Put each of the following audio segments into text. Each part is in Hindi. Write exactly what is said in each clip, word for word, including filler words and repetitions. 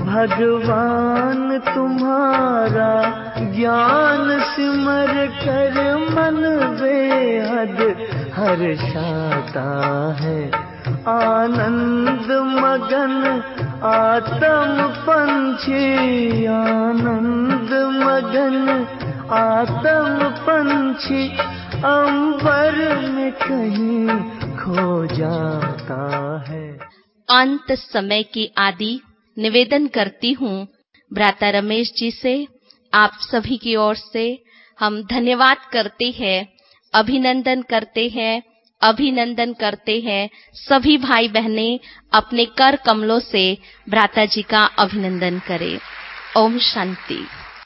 भगवान तुम्हारा ज्ञान सिमर कर मन बेहद हर्षाता है। आनंद मगन आत्म पंछी, आनंद मगन आत्म पंछी अंबर में कहीं खो जाता है। अंत समय की आदि निवेदन करती हूँ भ्राता रमेश जी से। आप सभी की ओर से हम धन्यवाद करते हैं, अभिनंदन करते हैं, अभिनंदन करते हैं। सभी भाई बहनें अपने कर कमलों से भ्राता जी का अभिनंदन करें। ओम शांति।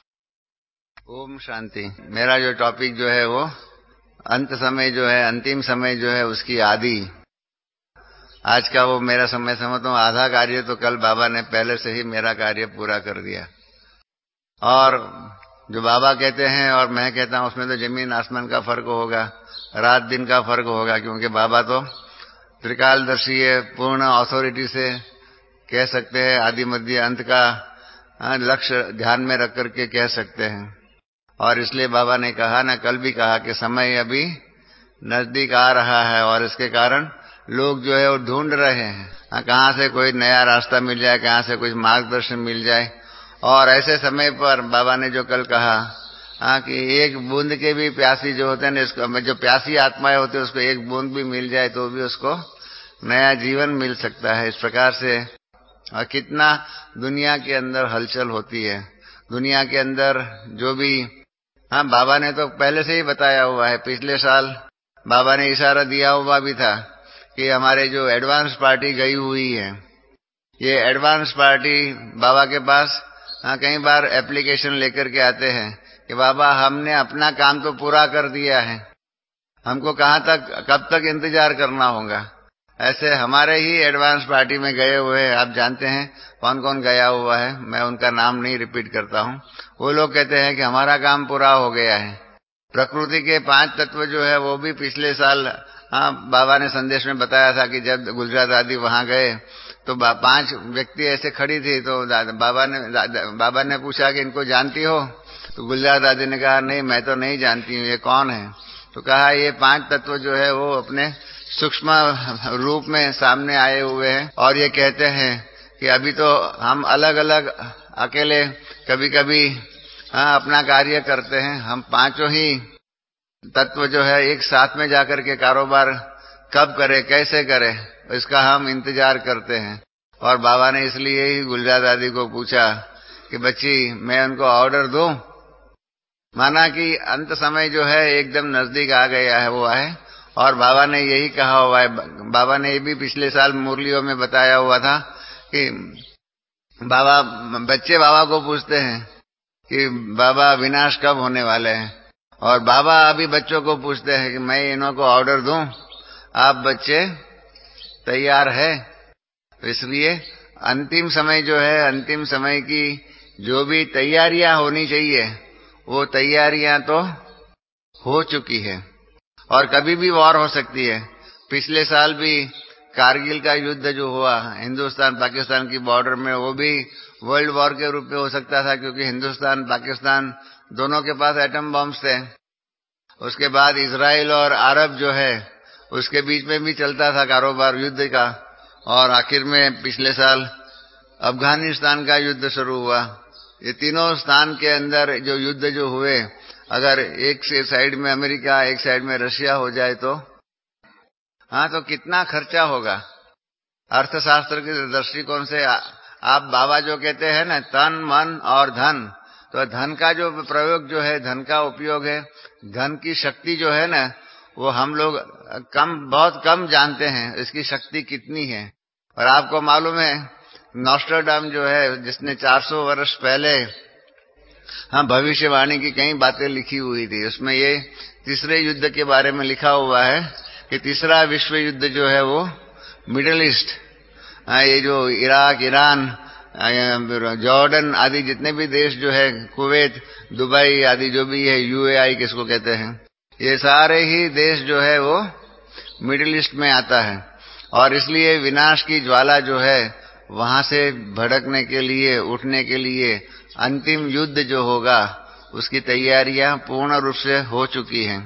ओम शांति। मेरा जो टॉपिक जो है वो अंत समय जो है, अंतिम समय जो है उसकी आदि। आज का वो मेरा समय समझता हूँ आधा कार्य तो कल बाबा ने पहले से ही मेरा कार्य पूरा कर दिया। और जो बाबा कहते हैं और मैं कहता हूँ उसमें तो जमीन आसमान का फर्क होगा, रात दिन का फर्क होगा, क्योंकि बाबा तो त्रिकालदर्शी है, पूर्ण अथॉरिटी से कह सकते हैं, आदि मध्य अंत का लक्ष्य ध्यान में रख करके कह सकते हैं। और इसलिए बाबा ने कहा ना, कल भी कहा कि समय अभी नजदीक आ रहा है और इसके कारण लोग जो है वो ढूंढ रहे हैं कहाँ से कोई नया रास्ता मिल जाए, कहाँ से कुछ मार्गदर्शन मिल जाए। और ऐसे समय पर बाबा ने जो कल कहा हाँ कि एक बूंद के भी प्यासी जो होते हैं ना, इसको जो प्यासी आत्माएं होती है उसको एक बूंद भी मिल जाए तो भी उसको नया जीवन मिल सकता है। इस प्रकार से और कितना दुनिया के अंदर हलचल होती है, दुनिया के अंदर जो भी हाँ बाबा ने तो पहले से ही बताया हुआ है। पिछले साल बाबा ने इशारा दिया हुआ भी था कि हमारे जो एडवांस पार्टी गई हुई है, ये एडवांस पार्टी बाबा के पास हाँ कई बार एप्लीकेशन लेकर के आते हैं कि बाबा हमने अपना काम तो पूरा कर दिया है, हमको कहाँ तक कब तक इंतजार करना होगा। ऐसे हमारे ही एडवांस पार्टी में गए हुए हैं, आप जानते हैं कौन कौन गया हुआ है, मैं उनका नाम नहीं रिपीट करता हूँ। वो लोग कहते हैं कि हमारा काम पूरा हो गया है। प्रकृति के पांच तत्व जो है वो भी पिछले साल हाँ बाबा ने संदेश में बताया था कि जब गुजरात दादी वहां गए तो पांच व्यक्ति ऐसे खड़ी थी, तो बाबा ने बाबा ने पूछा कि इनको जानती हो? तो गुजरात दादी ने कहा नहीं मैं तो नहीं जानती हूँ, ये कौन है? तो कहा ये पांच तत्व जो है वो अपने सूक्ष्म रूप में सामने आए हुए हैं और ये कहते हैं कि अभी तो हम अलग अलग अकेले कभी कभी हाँ अपना कार्य करते हैं, हम पांचों ही तत्व जो है एक साथ में जाकर के कारोबार कब करे कैसे करे इसका हम इंतजार करते हैं। और बाबा ने इसलिए ही गुलजार दादी को पूछा कि बच्ची मैं उनको ऑर्डर दूं, माना कि अंत समय जो है एकदम नजदीक आ गया है वो है। और बाबा ने यही कहा हुआ है, बाबा ने ये भी पिछले साल मुरलियों में बताया हुआ था कि बाबा बच्चे बाबा को पूछते हैं कि बाबा विनाश कब होने वाले हैं, और बाबा अभी बच्चों को पूछते हैं कि मैं इन्हों को ऑर्डर दूं, आप बच्चे तैयार है? इसलिए अंतिम समय जो है, अंतिम समय की जो भी तैयारियां होनी चाहिए वो तैयारियां तो हो चुकी है और कभी भी वॉर हो सकती है। पिछले साल भी कारगिल का युद्ध जो हुआ हिंदुस्तान पाकिस्तान की बॉर्डर में, वो भी वर्ल्ड वॉर के रूप में हो सकता था, क्योंकि हिंदुस्तान पाकिस्तान दोनों के पास एटम बॉम्ब्स थे। उसके बाद इजराइल और अरब जो है उसके बीच में भी चलता था कारोबार युद्ध का, और आखिर में पिछले साल अफगानिस्तान का युद्ध शुरू हुआ। ये तीनों स्थान के अंदर जो युद्ध जो हुए, अगर एक से साइड में अमेरिका एक साइड में रशिया हो जाए तो हाँ तो कितना खर्चा होगा। अर्थशास्त्र के दृष्टिकोण से आ, आप बाबा जो कहते हैं ना तन मन और धन, तो धन का जो प्रयोग जो है, धन का उपयोग है, धन की शक्ति जो है ना वो हम लोग कम बहुत कम जानते हैं इसकी शक्ति कितनी है। और आपको मालूम है नॉस्ट्राडाम जो है जिसने चार सौ वर्ष पहले हाँ भविष्यवाणी की कई बातें लिखी हुई थी, उसमें ये तीसरे युद्ध के बारे में लिखा हुआ है कि तीसरा विश्व युद्ध जो है वो मिडिल ईस्ट, ये जो इराक ईरान जॉर्डन आदि जितने भी देश जो है, कुवैत दुबई आदि जो भी है, यूएई किसको कहते हैं, ये सारे ही देश जो है वो मिडिल ईस्ट में आता है। और इसलिए विनाश की ज्वाला जो है वहां से भड़कने के लिए, उठने के लिए अंतिम युद्ध जो होगा उसकी तैयारियां पूर्ण रूप से हो चुकी हैं।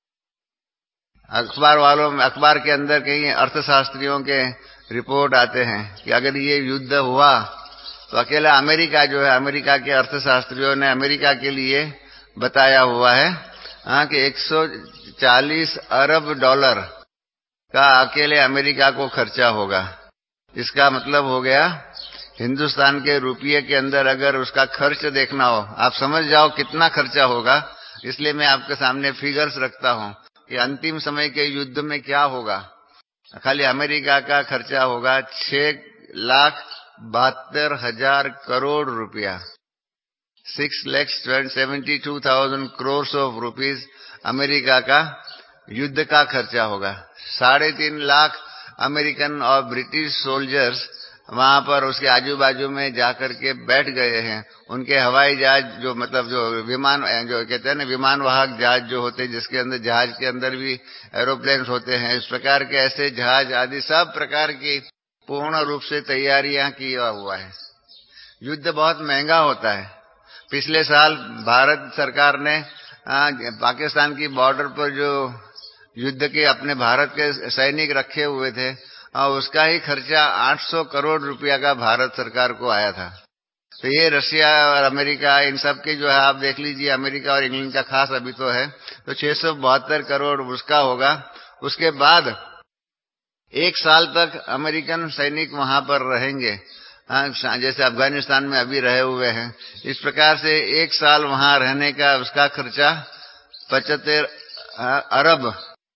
अखबार वालों में, अखबार के अंदर कई अर्थशास्त्रियों के रिपोर्ट आते हैं कि अगर ये युद्ध हुआ तो अकेला अमेरिका जो है, अमेरिका के अर्थशास्त्रियों ने अमेरिका के लिए बताया हुआ है हाँ कि एक सौ चालीस अरब डॉलर का अकेले अमेरिका को खर्चा होगा। इसका मतलब हो गया हिंदुस्तान के रुपये के अंदर अगर उसका खर्च देखना हो, आप समझ जाओ कितना खर्चा होगा। इसलिए मैं आपके सामने फिगर्स रखता हूं कि अंतिम समय के युद्ध में क्या होगा। खाली अमेरिका का खर्चा होगा छह लाख बहत्तर हजार करोड़ रुपया, six lakhs seventy two thousand crore of rupees America का युद्ध का खर्चा होगा। साढ़े तीन लाख अमेरिकन और ब्रिटिश सोल्जर्स वहां पर उसके आजू बाजू में जाकर के बैठ गए हैं। उनके हवाई जहाज जो मतलब जो विमान जो कहते हैं ना विमान वाहक जहाज जो होते हैं, जिसके अंदर जहाज के अंदर भी एरोप्लेन होते हैं, इस प्रकार के ऐसे जहाज आदि सब प्रकार की पूर्ण रूप से तैयारियां किया हुआ है। युद्ध बहुत महंगा होता है। पिछले साल भारत सरकार ने आ, पाकिस्तान की बॉर्डर पर जो युद्ध के अपने भारत के सैनिक रखे हुए थे और उसका ही खर्चा आठ सौ करोड़ रुपया का भारत सरकार को आया था। तो ये रशिया और अमेरिका इन सब के जो है आप देख लीजिए, अमेरिका और इंग्लैंड का खास अभी तो है, तो छह सौ बहत्तर करोड़ उसका होगा। उसके बाद एक साल तक अमेरिकन सैनिक वहां पर रहेंगे, जैसे अफगानिस्तान में अभी रहे हुए हैं। इस प्रकार से एक साल वहां रहने का उसका खर्चा पचहत्तर अरब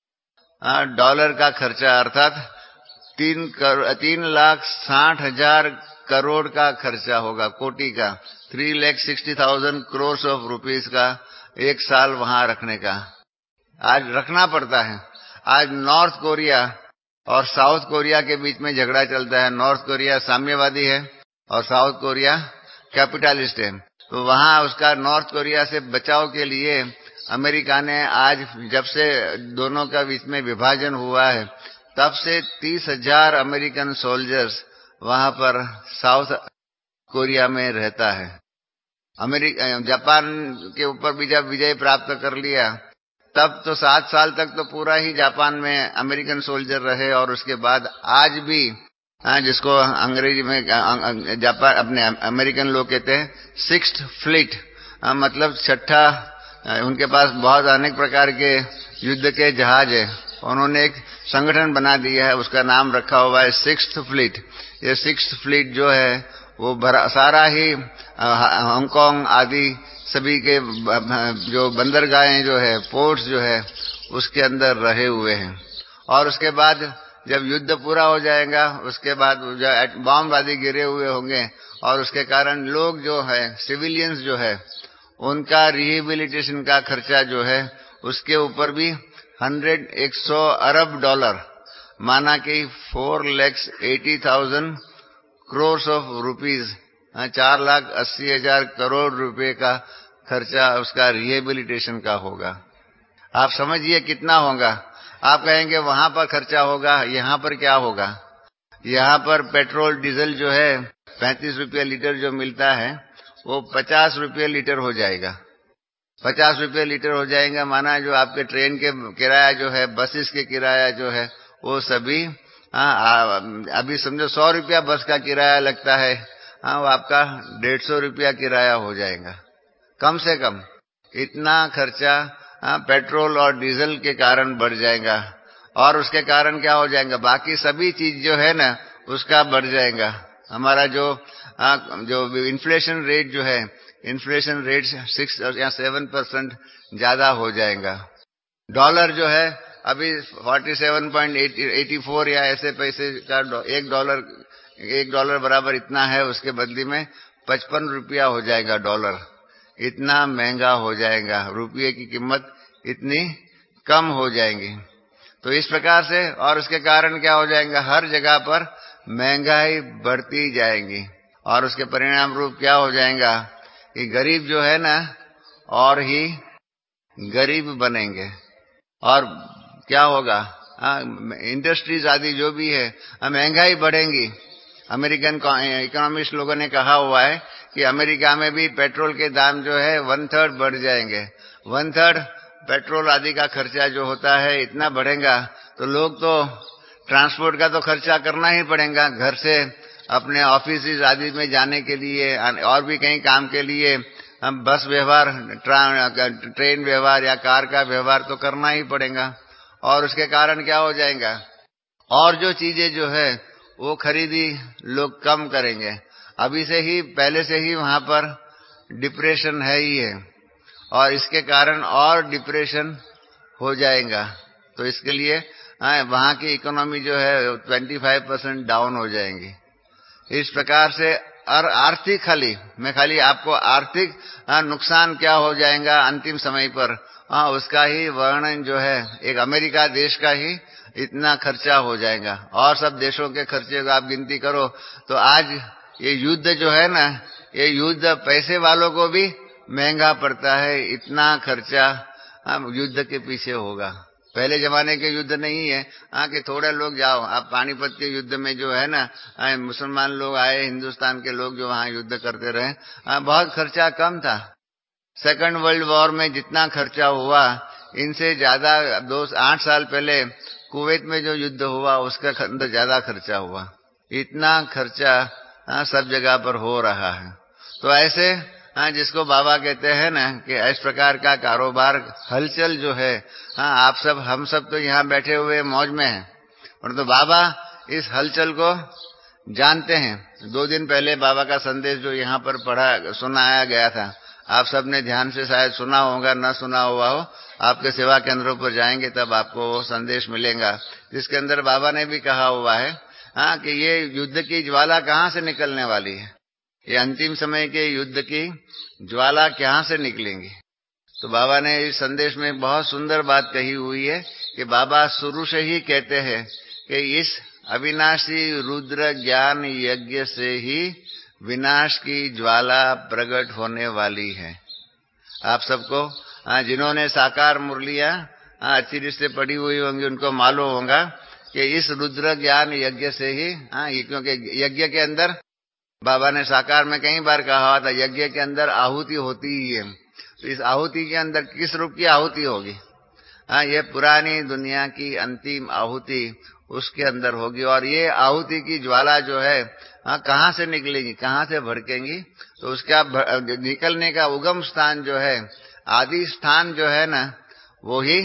डॉलर का खर्चा, अर्थात तीन करोड़ तीन लाख साठ हजार करोड़ का खर्चा होगा, कोटि का, three lakh sixty thousand crore of rupees का एक साल वहां रखने का आज रखना पड़ता है। आज नॉर्थ कोरिया और साउथ कोरिया के बीच में झगड़ा चलता है। नॉर्थ कोरिया साम्यवादी है और साउथ कोरिया कैपिटलिस्ट है। तो वहां उसका नॉर्थ कोरिया से बचाव के लिए अमेरिका ने आज जब से दोनों का बीच में विभाजन हुआ है तब से तीस हजार अमेरिकन सोल्जर्स वहां पर साउथ कोरिया में रहता है। अमेरिका जापान के ऊपर भी जब विजय प्राप्त कर लिया तब तो सात साल तक तो पूरा ही जापान में अमेरिकन सोल्जर रहे। और उसके बाद आज भी जिसको अंग्रेजी में जापान अपने अमेरिकन लोग कहते हैं सिक्स्थ फ्लीट, मतलब छठा, उनके पास बहुत अनेक प्रकार के युद्ध के जहाज है। उन्होंने एक संगठन बना दिया है, उसका नाम रखा हुआ है सिक्स्थ फ्लीट। ये सिक्स्थ फ्लीट जो है वो सारा ही हांगकांग आदि सभी के जो बंदरगाहें जो है, पोर्ट्स जो है, उसके अंदर रहे हुए हैं। और उसके बाद जब युद्ध पूरा हो जाएगा उसके बाद बॉम्ब आदि गिरे हुए होंगे और उसके कारण लोग जो है सिविलियंस जो है उनका रिहेबिलिटेशन का खर्चा जो है उसके ऊपर भी हंड्रेड एक सौ अरब डॉलर माना कि four lakhs eighty thousand crore of rupees, चार लाख अस्सी हजार करोड़ रुपए का खर्चा उसका रिहेबिलिटेशन का होगा। आप समझिए कितना होगा। आप कहेंगे वहां पर खर्चा होगा, यहाँ पर क्या होगा। यहाँ पर पेट्रोल डीजल जो है पैंतीस रुपये लीटर जो मिलता है वो पचास रुपये लीटर हो जाएगा। पचास रुपये लीटर हो जाएगा माना जो आपके ट्रेन के किराया जो है, बसेस के किराया जो है वो सभी हाँ अभी समझो सौ रुपया बस का किराया लगता है, हाँ वो आपका डेढ़ सौ रुपया किराया हो जाएगा कम से कम। इतना खर्चा हाँ पेट्रोल और डीजल के कारण बढ़ जाएगा। और उसके कारण क्या हो जाएगा, बाकी सभी चीज जो है ना उसका बढ़ जाएगा। हमारा जो आ, जो इन्फ्लेशन रेट जो है, इन्फ्लेशन रेट सिक्स या सेवन परसेंट ज्यादा हो जाएगा। डॉलर जो है अभी forty seven point eighty four या ऐसे पैसे का एक डॉलर एक डॉलर बराबर इतना है, उसके बदले में पचपन रुपया हो जाएगा डॉलर। इतना महंगा हो जाएगा, रुपये की कीमत इतनी कम हो जाएगी। तो इस प्रकार से और उसके कारण क्या हो जाएगा, हर जगह पर महंगाई बढ़ती जाएगी। और उसके परिणाम रूप क्या हो जाएगा कि गरीब जो है ना और ही गरीब बनेंगे। और क्या होगा, इंडस्ट्रीज आदि जो भी है महंगाई बढ़ेंगी अमेरिकन इकोनॉमिस्ट लोगों ने कहा हुआ है कि अमेरिका में भी पेट्रोल के दाम जो है वन थर्ड बढ़ जाएंगे। वन थर्ड पेट्रोल आदि का खर्चा जो होता है इतना बढ़ेगा तो लोग तो ट्रांसपोर्ट का तो खर्चा करना ही पड़ेगा, घर से अपने ऑफिस आदि में जाने के लिए और भी कहीं काम के लिए हम बस व्यवहार, ट्रेन व्यवहार या कार का व्यवहार तो करना ही पड़ेगा। और उसके कारण क्या हो जाएगा, और जो चीजें जो है वो खरीदी लोग कम करेंगे। अभी से ही पहले से ही वहां पर डिप्रेशन है ही है और इसके कारण और डिप्रेशन हो जाएगा। तो इसके लिए वहां की इकोनॉमी जो है पच्चीस परसेंट डाउन हो जाएंगी। इस प्रकार से और आर्थिक खाली मैं खाली आपको आर्थिक नुकसान क्या हो जाएगा अंतिम समय पर हाँ उसका ही वर्णन जो है एक अमेरिका देश का ही इतना खर्चा हो जाएगा। और सब देशों के खर्चे को आप गिनती करो तो आज ये युद्ध जो है ना, ये युद्ध पैसे वालों को भी महंगा पड़ता है। इतना खर्चा युद्ध के पीछे होगा। पहले जमाने के युद्ध नहीं है हाँ कि थोड़े लोग जाओ। आप पानीपत के युद्ध में जो है ना मुसलमान लोग आए, हिंदुस्तान के लोग जो वहां युद्ध करते रहे, हाँ बहुत खर्चा कम था। सेकंड वर्ल्ड वॉर में जितना खर्चा हुआ इनसे ज्यादा दो आठ साल पहले कुवैत में जो युद्ध हुआ उसका अंदर ज्यादा खर्चा हुआ। इतना खर्चा हाँ सब जगह पर हो रहा है। तो ऐसे हाँ जिसको बाबा कहते हैं ना कि इस प्रकार का कारोबार हलचल जो है हाँ आप सब हम सब तो यहाँ बैठे हुए मौज में हैं, परंतु तो बाबा इस हलचल को जानते हैं। दो दिन पहले बाबा का संदेश जो यहाँ पर पढ़ा सुनाया गया था, आप सब ने ध्यान से शायद सुना होगा, न सुना हुआ हो आपके सेवा केंद्रों पर जाएंगे तब आपको वो संदेश मिलेगा, जिसके अंदर बाबा ने भी कहा हुआ है हाँ कि ये युद्ध की ज्वाला कहाँ से निकलने वाली है, ये अंतिम समय के युद्ध की ज्वाला कहाँ से निकलेंगी। तो बाबा ने इस संदेश में बहुत सुंदर बात कही हुई है कि बाबा शुरू से ही कहते हैं कि इस अविनाशी रुद्र ज्ञान यज्ञ से ही विनाश की ज्वाला प्रकट होने वाली है। आप सबको जिन्होंने साकार मुरलियां अच्छी रीत से पढ़ी हुई होंगी उनको मालूम होगा कि इस रुद्र ज्ञान यज्ञ से ही हाँ क्योंकि यज्ञ के अंदर बाबा ने साकार में कई बार कहा था यज्ञ के अंदर आहुति होती ही है। तो इस आहुति के अंदर किस रूप की आहुति होगी, हाँ ये पुरानी दुनिया की अंतिम आहुति उसके अंदर होगी। और ये आहुति की ज्वाला जो है हाँ कहाँ से निकलेगी, कहाँ से भड़केंगी, तो उसका निकलने का उगम स्थान जो है, आदि स्थान जो है ना, वो ही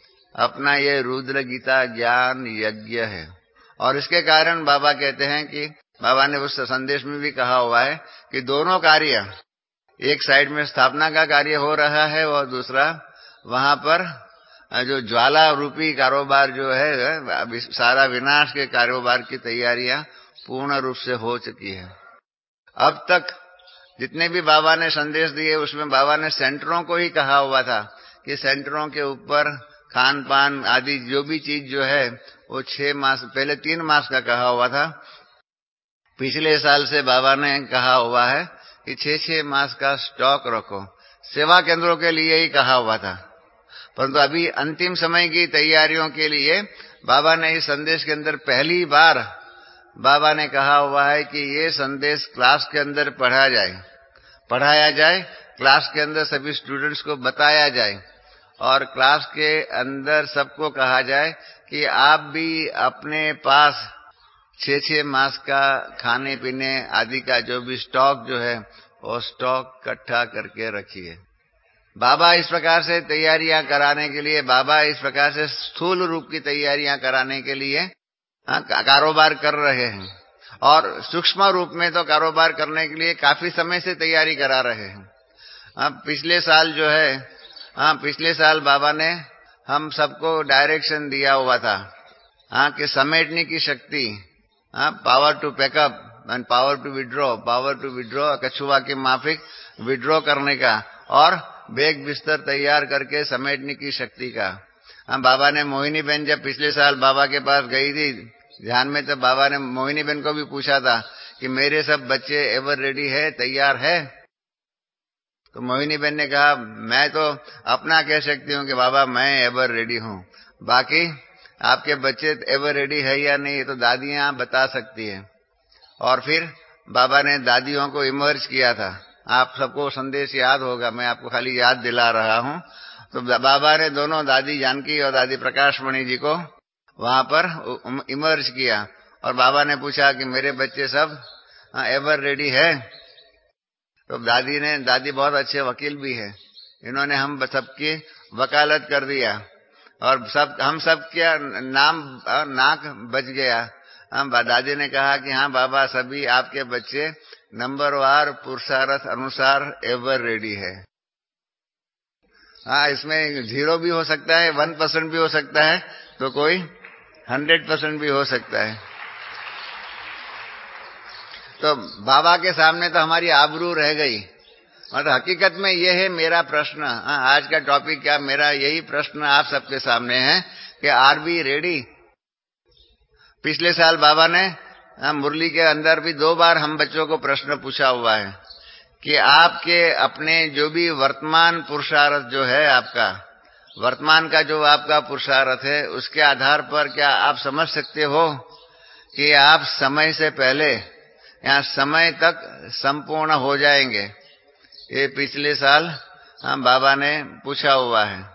अपना ये रुद्र गीता ज्ञान यज्ञ है। और इसके कारण बाबा कहते हैं कि बाबा ने उस संदेश में भी कहा हुआ है कि दोनों कार्य, एक साइड में स्थापना का कार्य हो रहा है और दूसरा वहां पर जो ज्वाला रूपी कारोबार जो है, सारा विनाश के कारोबार की तैयारियां पूर्ण रूप से हो चुकी है। अब तक जितने भी बाबा ने संदेश दिए उसमें बाबा ने सेंटरों को ही कहा हुआ था कि सेंटरों के ऊपर खान पान आदि जो भी चीज जो है वो छह मास पहले तीन मास का कहा हुआ था। पिछले साल से बाबा ने कहा हुआ है कि छह छह मास का स्टॉक रखो, सेवा केंद्रों के लिए ही कहा हुआ था। परंतु अभी अंतिम समय की तैयारियों के लिए बाबा ने इस संदेश के अंदर पहली बार बाबा ने कहा हुआ है कि ये संदेश क्लास के अंदर पढ़ा जाए पढ़ाया जाए क्लास के अंदर सभी स्टूडेंट्स को बताया जाए और क्लास के अंदर सबको कहा जाए कि आप भी अपने पास छह छह मास का खाने पीने आदि का जो भी स्टॉक जो है वो स्टॉक इकट्ठा करके रखिए। बाबा इस प्रकार से तैयारियां कराने के लिए, बाबा इस प्रकार से स्थूल रूप की तैयारियां कराने के लिए कारोबार कर रहे हैं और सूक्ष्म रूप में तो कारोबार करने के लिए काफी समय से तैयारी करा रहे हैं। अब पिछले साल जो है हाँ पिछले साल बाबा ने हम सबको डायरेक्शन दिया हुआ था हाँ कि समेटने की शक्ति, हाँ power to pack up and power to withdraw, power to withdraw कछुआ के माफिक विड्रॉ करने का और बैग बिस्तर तैयार करके समेटने की शक्ति का। हाँ बाबा ने मोहिनी बहन जब पिछले साल बाबा के पास गई थी ध्यान में, तो बाबा ने मोहिनी बहन को भी पूछा था कि मेरे सब बच्चे एवर रेडी है, तैयार है। तो मोहिनी बहन ने कहा मैं तो अपना कह सकती हूँ कि बाबा मैं एवर रेडी हूँ, बाकी आपके बच्चे एवर रेडी है या नहीं ये तो दादियां बता सकती है। और फिर बाबा ने दादियों को इमर्ज किया था। आप सबको संदेश याद होगा, मैं आपको खाली याद दिला रहा हूं। तो बाबा ने दोनों दादी जानकी और दादी प्रकाशमणि जी को वहां पर इमर्ज किया और बाबा ने पूछा कि मेरे बच्चे सब एवर रेडी है? तो दादी ने, दादी बहुत अच्छे वकील भी है, इन्होंने हम सबकी वकालत कर दिया और सब हम सब क्या नाम नाक बच गया। हम दादी ने कहा कि हाँ बाबा, सभी आपके बच्चे नंबरवार पुरुषार्थ अनुसार एवर रेडी है। हाँ, इसमें जीरो भी हो सकता है, वन परसेंट भी हो सकता है, तो कोई हंड्रेड परसेंट भी हो सकता है। तो बाबा के सामने तो हमारी आबरू रह गई। मतलब हकीकत में ये है मेरा प्रश्न। हाँ, आज का टॉपिक क्या, मेरा यही प्रश्न आप सबके सामने है कि आर बी रेडी? पिछले साल बाबा ने मुरली के अंदर भी दो बार हम बच्चों को प्रश्न पूछा हुआ है कि आपके अपने जो भी वर्तमान पुरुषार्थ जो है, आपका वर्तमान का जो आपका पुरुषार्थ है, उसके आधार पर क्या आप समझ सकते हो कि आप समय से पहले या समय तक संपूर्ण हो जाएंगे? ये पिछले साल हम बाबा ने पूछा हुआ है।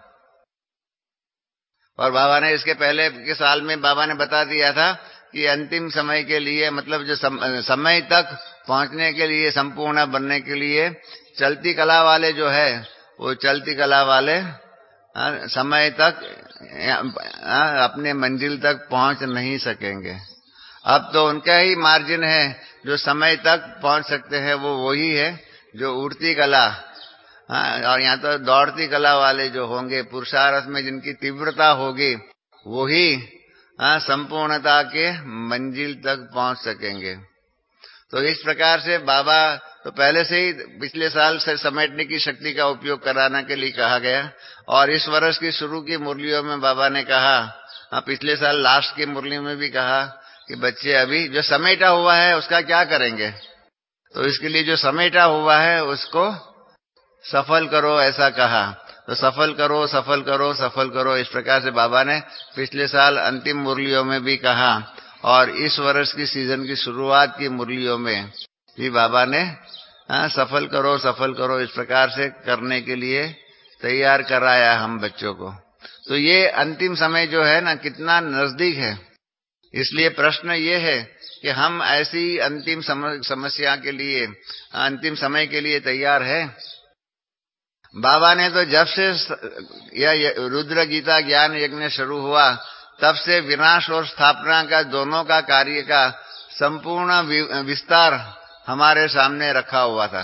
और बाबा ने इसके पहले के साल में बाबा ने बता दिया था कि अंतिम समय के लिए, मतलब जो सम, समय तक पहुंचने के लिए, संपूर्ण बनने के लिए चलती कला वाले जो है, वो चलती कला वाले आ, समय तक आ, अपने मंजिल तक पहुंच नहीं सकेंगे। अब तो उनका ही मार्जिन है, जो समय तक पहुंच सकते हैं वो वही है जो उड़ती कला, और यहाँ तो दौड़ती कला वाले जो होंगे, पुरुषार्थ में जिनकी तीव्रता होगी, वही संपूर्णता के मंजिल तक पहुंच सकेंगे। तो इस प्रकार से बाबा तो पहले से ही पिछले साल से समेटने की शक्ति का उपयोग कराने के लिए कहा गया, और इस वर्ष की शुरू की मुरलियों में बाबा ने कहा, पिछले साल लास्ट की मुरली में भी कहा कि बच्चे अभी जो समेटा हुआ है उसका क्या करेंगे, तो इसके लिए जो समेटा हुआ है उसको सफल करो, ऐसा कहा। तो सफल करो, सफल करो, सफल करो, इस प्रकार से बाबा ने पिछले साल अंतिम मुरलियों में भी कहा, और इस वर्ष की सीजन की शुरुआत की मुरलियों में भी बाबा ने हाँ, सफल करो, सफल करो, इस प्रकार से करने के लिए तैयार कराया हम बच्चों को। तो ये अंतिम समय जो है ना, कितना नजदीक है। इसलिए प्रश्न ये है कि हम ऐसी अंतिम समस्या के लिए, अंतिम समय के लिए तैयार है? बाबा ने तो जब से यह रुद्र गीता ज्ञान यज्ञ शुरू हुआ, तब से विनाश और स्थापना का दोनों का कार्य का संपूर्ण विस्तार हमारे सामने रखा हुआ था।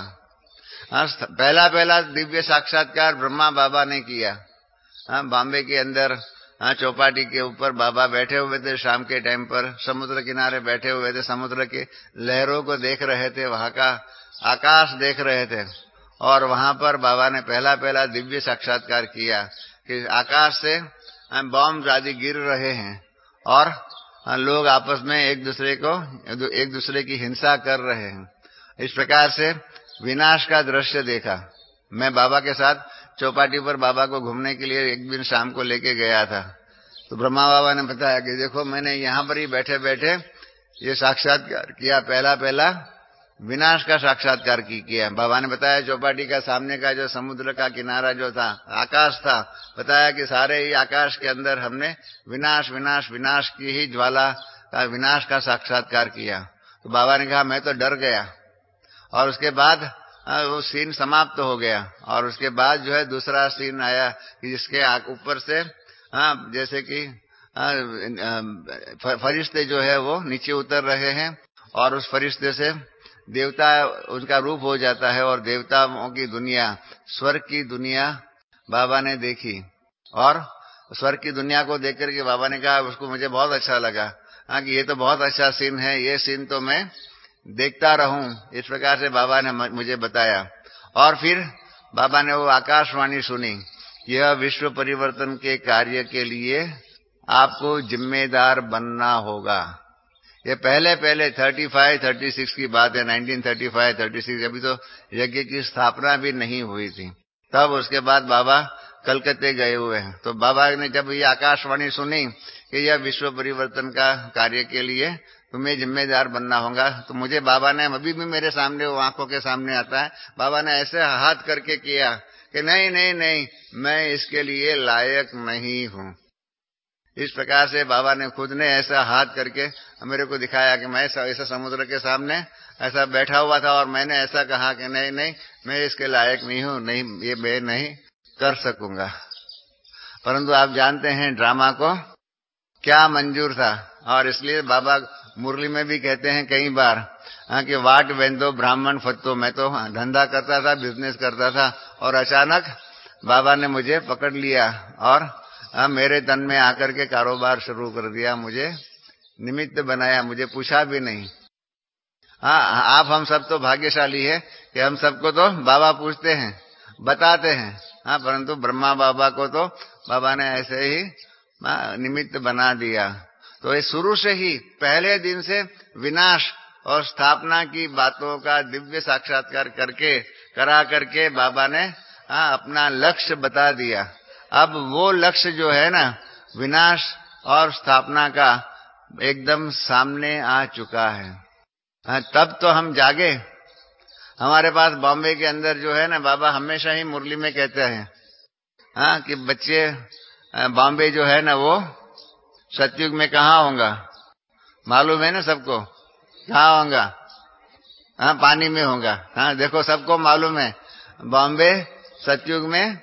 पहला पहला दिव्य साक्षात्कार ब्रह्मा बाबा ने किया। बॉम्बे के अंदर चौपाटी के ऊपर बाबा बैठे हुए थे, शाम के टाइम पर समुद्र किनारे बैठे हुए थे, समुद्र के लहरों को देख रहे थे, वहां का आकाश देख रहे थे, और वहां पर बाबा ने पहला पहला दिव्य साक्षात्कार किया कि आकाश से बॉम्ब आदि गिर रहे हैं और लोग आपस में एक दूसरे को एक दूसरे की हिंसा कर रहे हैं। इस प्रकार से विनाश का दृश्य देखा। मैं बाबा के साथ चौपाटी पर बाबा को घूमने के लिए एक दिन शाम को लेके गया था। तो ब्रह्मा बाबा ने बताया कि देखो, मैंने यहाँ पर ही बैठे बैठे ये साक्षात्कार किया, पहला पहला विनाश का साक्षात्कार की किया। बाबा ने बताया चौपाटी का सामने का जो समुद्र का किनारा जो था, आकाश था, बताया कि सारे ही आकाश के अंदर हमने विनाश विनाश विनाश की ही ज्वाला का, विनाश का साक्षात्कार किया। तो बाबा ने कहा मैं तो डर गया, और उसके बाद वो सीन समाप्त हो गया, और उसके बाद जो है दूसरा सीन आया कि जिसके ऊपर से हाँ, जैसे कि फरिश्ते जो है वो नीचे उतर रहे हैं, और उस फरिश्ते से देवता उनका रूप हो जाता है, और देवताओं की दुनिया, स्वर्ग की दुनिया बाबा ने देखी। और स्वर्ग की दुनिया को देख करके बाबा ने कहा, उसको मुझे बहुत अच्छा लगा, हाँ कि ये तो बहुत अच्छा सीन है, ये सीन तो मैं देखता रहूं। इस प्रकार से बाबा ने मुझे बताया। और फिर बाबा ने वो आकाशवाणी सुनी, यह विश्व परिवर्तन के कार्य के लिए आपको जिम्मेदार बनना होगा। ये पहले पहले पैंतीस, छत्तीस की बात है, उन्नीस सौ पैंतीस, छत्तीस। अभी तो यज्ञ की स्थापना भी नहीं हुई थी। तब उसके बाद बाबा कलकत्ते गए हुए हैं। तो बाबा ने जब ये आकाशवाणी सुनी कि यह विश्व परिवर्तन का कार्य के लिए तुम्हें जिम्मेदार बनना होगा। तो मुझे बाबा ने, अभी भी मेरे सामने वो आंखों के सामने आता है, बाबा ने ऐसे हाथ करके किया कि नहीं नहीं नहीं, मैं इसके लिए लायक नहीं हूँ। इस प्रकार से बाबा ने खुद ने ऐसा हाथ करके मेरे को दिखाया कि मैं ऐसा समुद्र के सामने ऐसा बैठा हुआ था और मैंने ऐसा कहा कि नहीं नहीं, मैं इसके लायक नहीं हूँ, नहीं, ये मैं नहीं कर सकूंगा। परंतु आप जानते हैं ड्रामा को क्या मंजूर था, और इसलिए बाबा मुरली में भी कहते हैं कई बार हाँ कि वाट वेंदो ब्राह्मण फत्तो। मैं तो धंधा करता था, बिजनेस करता था, और अचानक बाबा ने मुझे पकड़ लिया और आ, मेरे तन में आकर के कारोबार शुरू कर दिया, मुझे निमित्त बनाया, मुझे पूछा भी नहीं। हाँ, आप हम सब तो भाग्यशाली है कि हम सबको तो बाबा पूछते हैं, बताते हैं। हाँ, परंतु ब्रह्मा बाबा को तो बाबा ने ऐसे ही निमित्त बना दिया। तो ये शुरू से ही पहले दिन से विनाश और स्थापना की बातों का दिव्य साक्षात्कार करके करा करके बाबा ने हाँ, अपना लक्ष्य बता दिया। अब वो लक्ष्य जो है ना, विनाश और स्थापना का एकदम सामने आ चुका है। हाँ, तब तो हम जागे। हमारे पास बॉम्बे के अंदर जो है ना, बाबा हमेशा ही मुरली में कहते हैं हाँ कि बच्चे बॉम्बे जो है ना वो सतयुग में कहाँ होगा, मालूम है ना सबको, कहाँ होगा? हाँ, पानी में होगा। हाँ, देखो सबको मालूम है बॉम्बे सतयुग में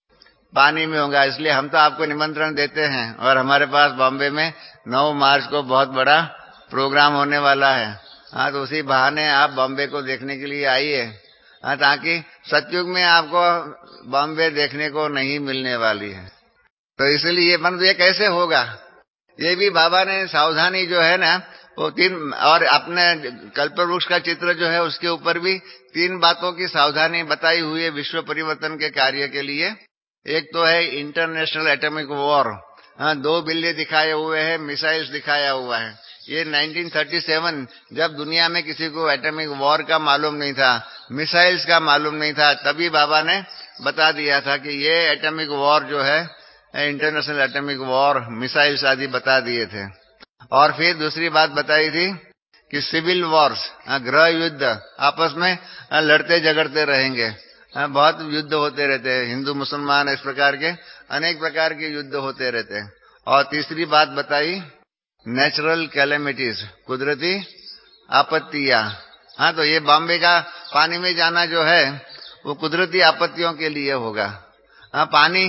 पानी में होगा। इसलिए हम तो आपको निमंत्रण देते हैं, और हमारे पास बॉम्बे में नौ मार्च को बहुत बड़ा प्रोग्राम होने वाला है। हाँ, तो उसी बहाने आप बॉम्बे को देखने के लिए आइए। हाँ, ताकि सतयुग में आपको बॉम्बे देखने को नहीं मिलने वाली है। तो इसलिए मतलब ये कैसे होगा, ये भी बाबा ने सावधानी जो है ना वो तीन, और अपने कल्पवृक्ष का चित्र जो है उसके ऊपर भी तीन बातों की सावधानी बताई हुई है विश्व परिवर्तन के कार्य के लिए। एक तो है इंटरनेशनल एटॉमिक वॉर, हाँ, दो बिल्ली दिखाए हुए हैं, मिसाइल्स दिखाया हुआ है। ये नाइनटीन थर्टी सेवन जब दुनिया में किसी को एटॉमिक वॉर का मालूम नहीं था, मिसाइल्स का मालूम नहीं था, तभी बाबा ने बता दिया था कि ये एटॉमिक वॉर जो है, इंटरनेशनल एटॉमिक वॉर, मिसाइल्स आदि बता दिए थे। और फिर दूसरी बात बताई थी कि सिविल वॉर्स, गृह युद्ध, आपस में लड़ते झगड़ते रहेंगे, बहुत युद्ध होते रहते हैं, हिंदू मुसलमान इस प्रकार के अनेक प्रकार के युद्ध होते रहते हैं। और तीसरी बात बताई नेचुरल कैलेमिटीज, कुदरती आपत्तियां। हाँ, तो ये बॉम्बे का पानी में जाना जो है वो कुदरती आपत्तियों के लिए होगा। हाँ, पानी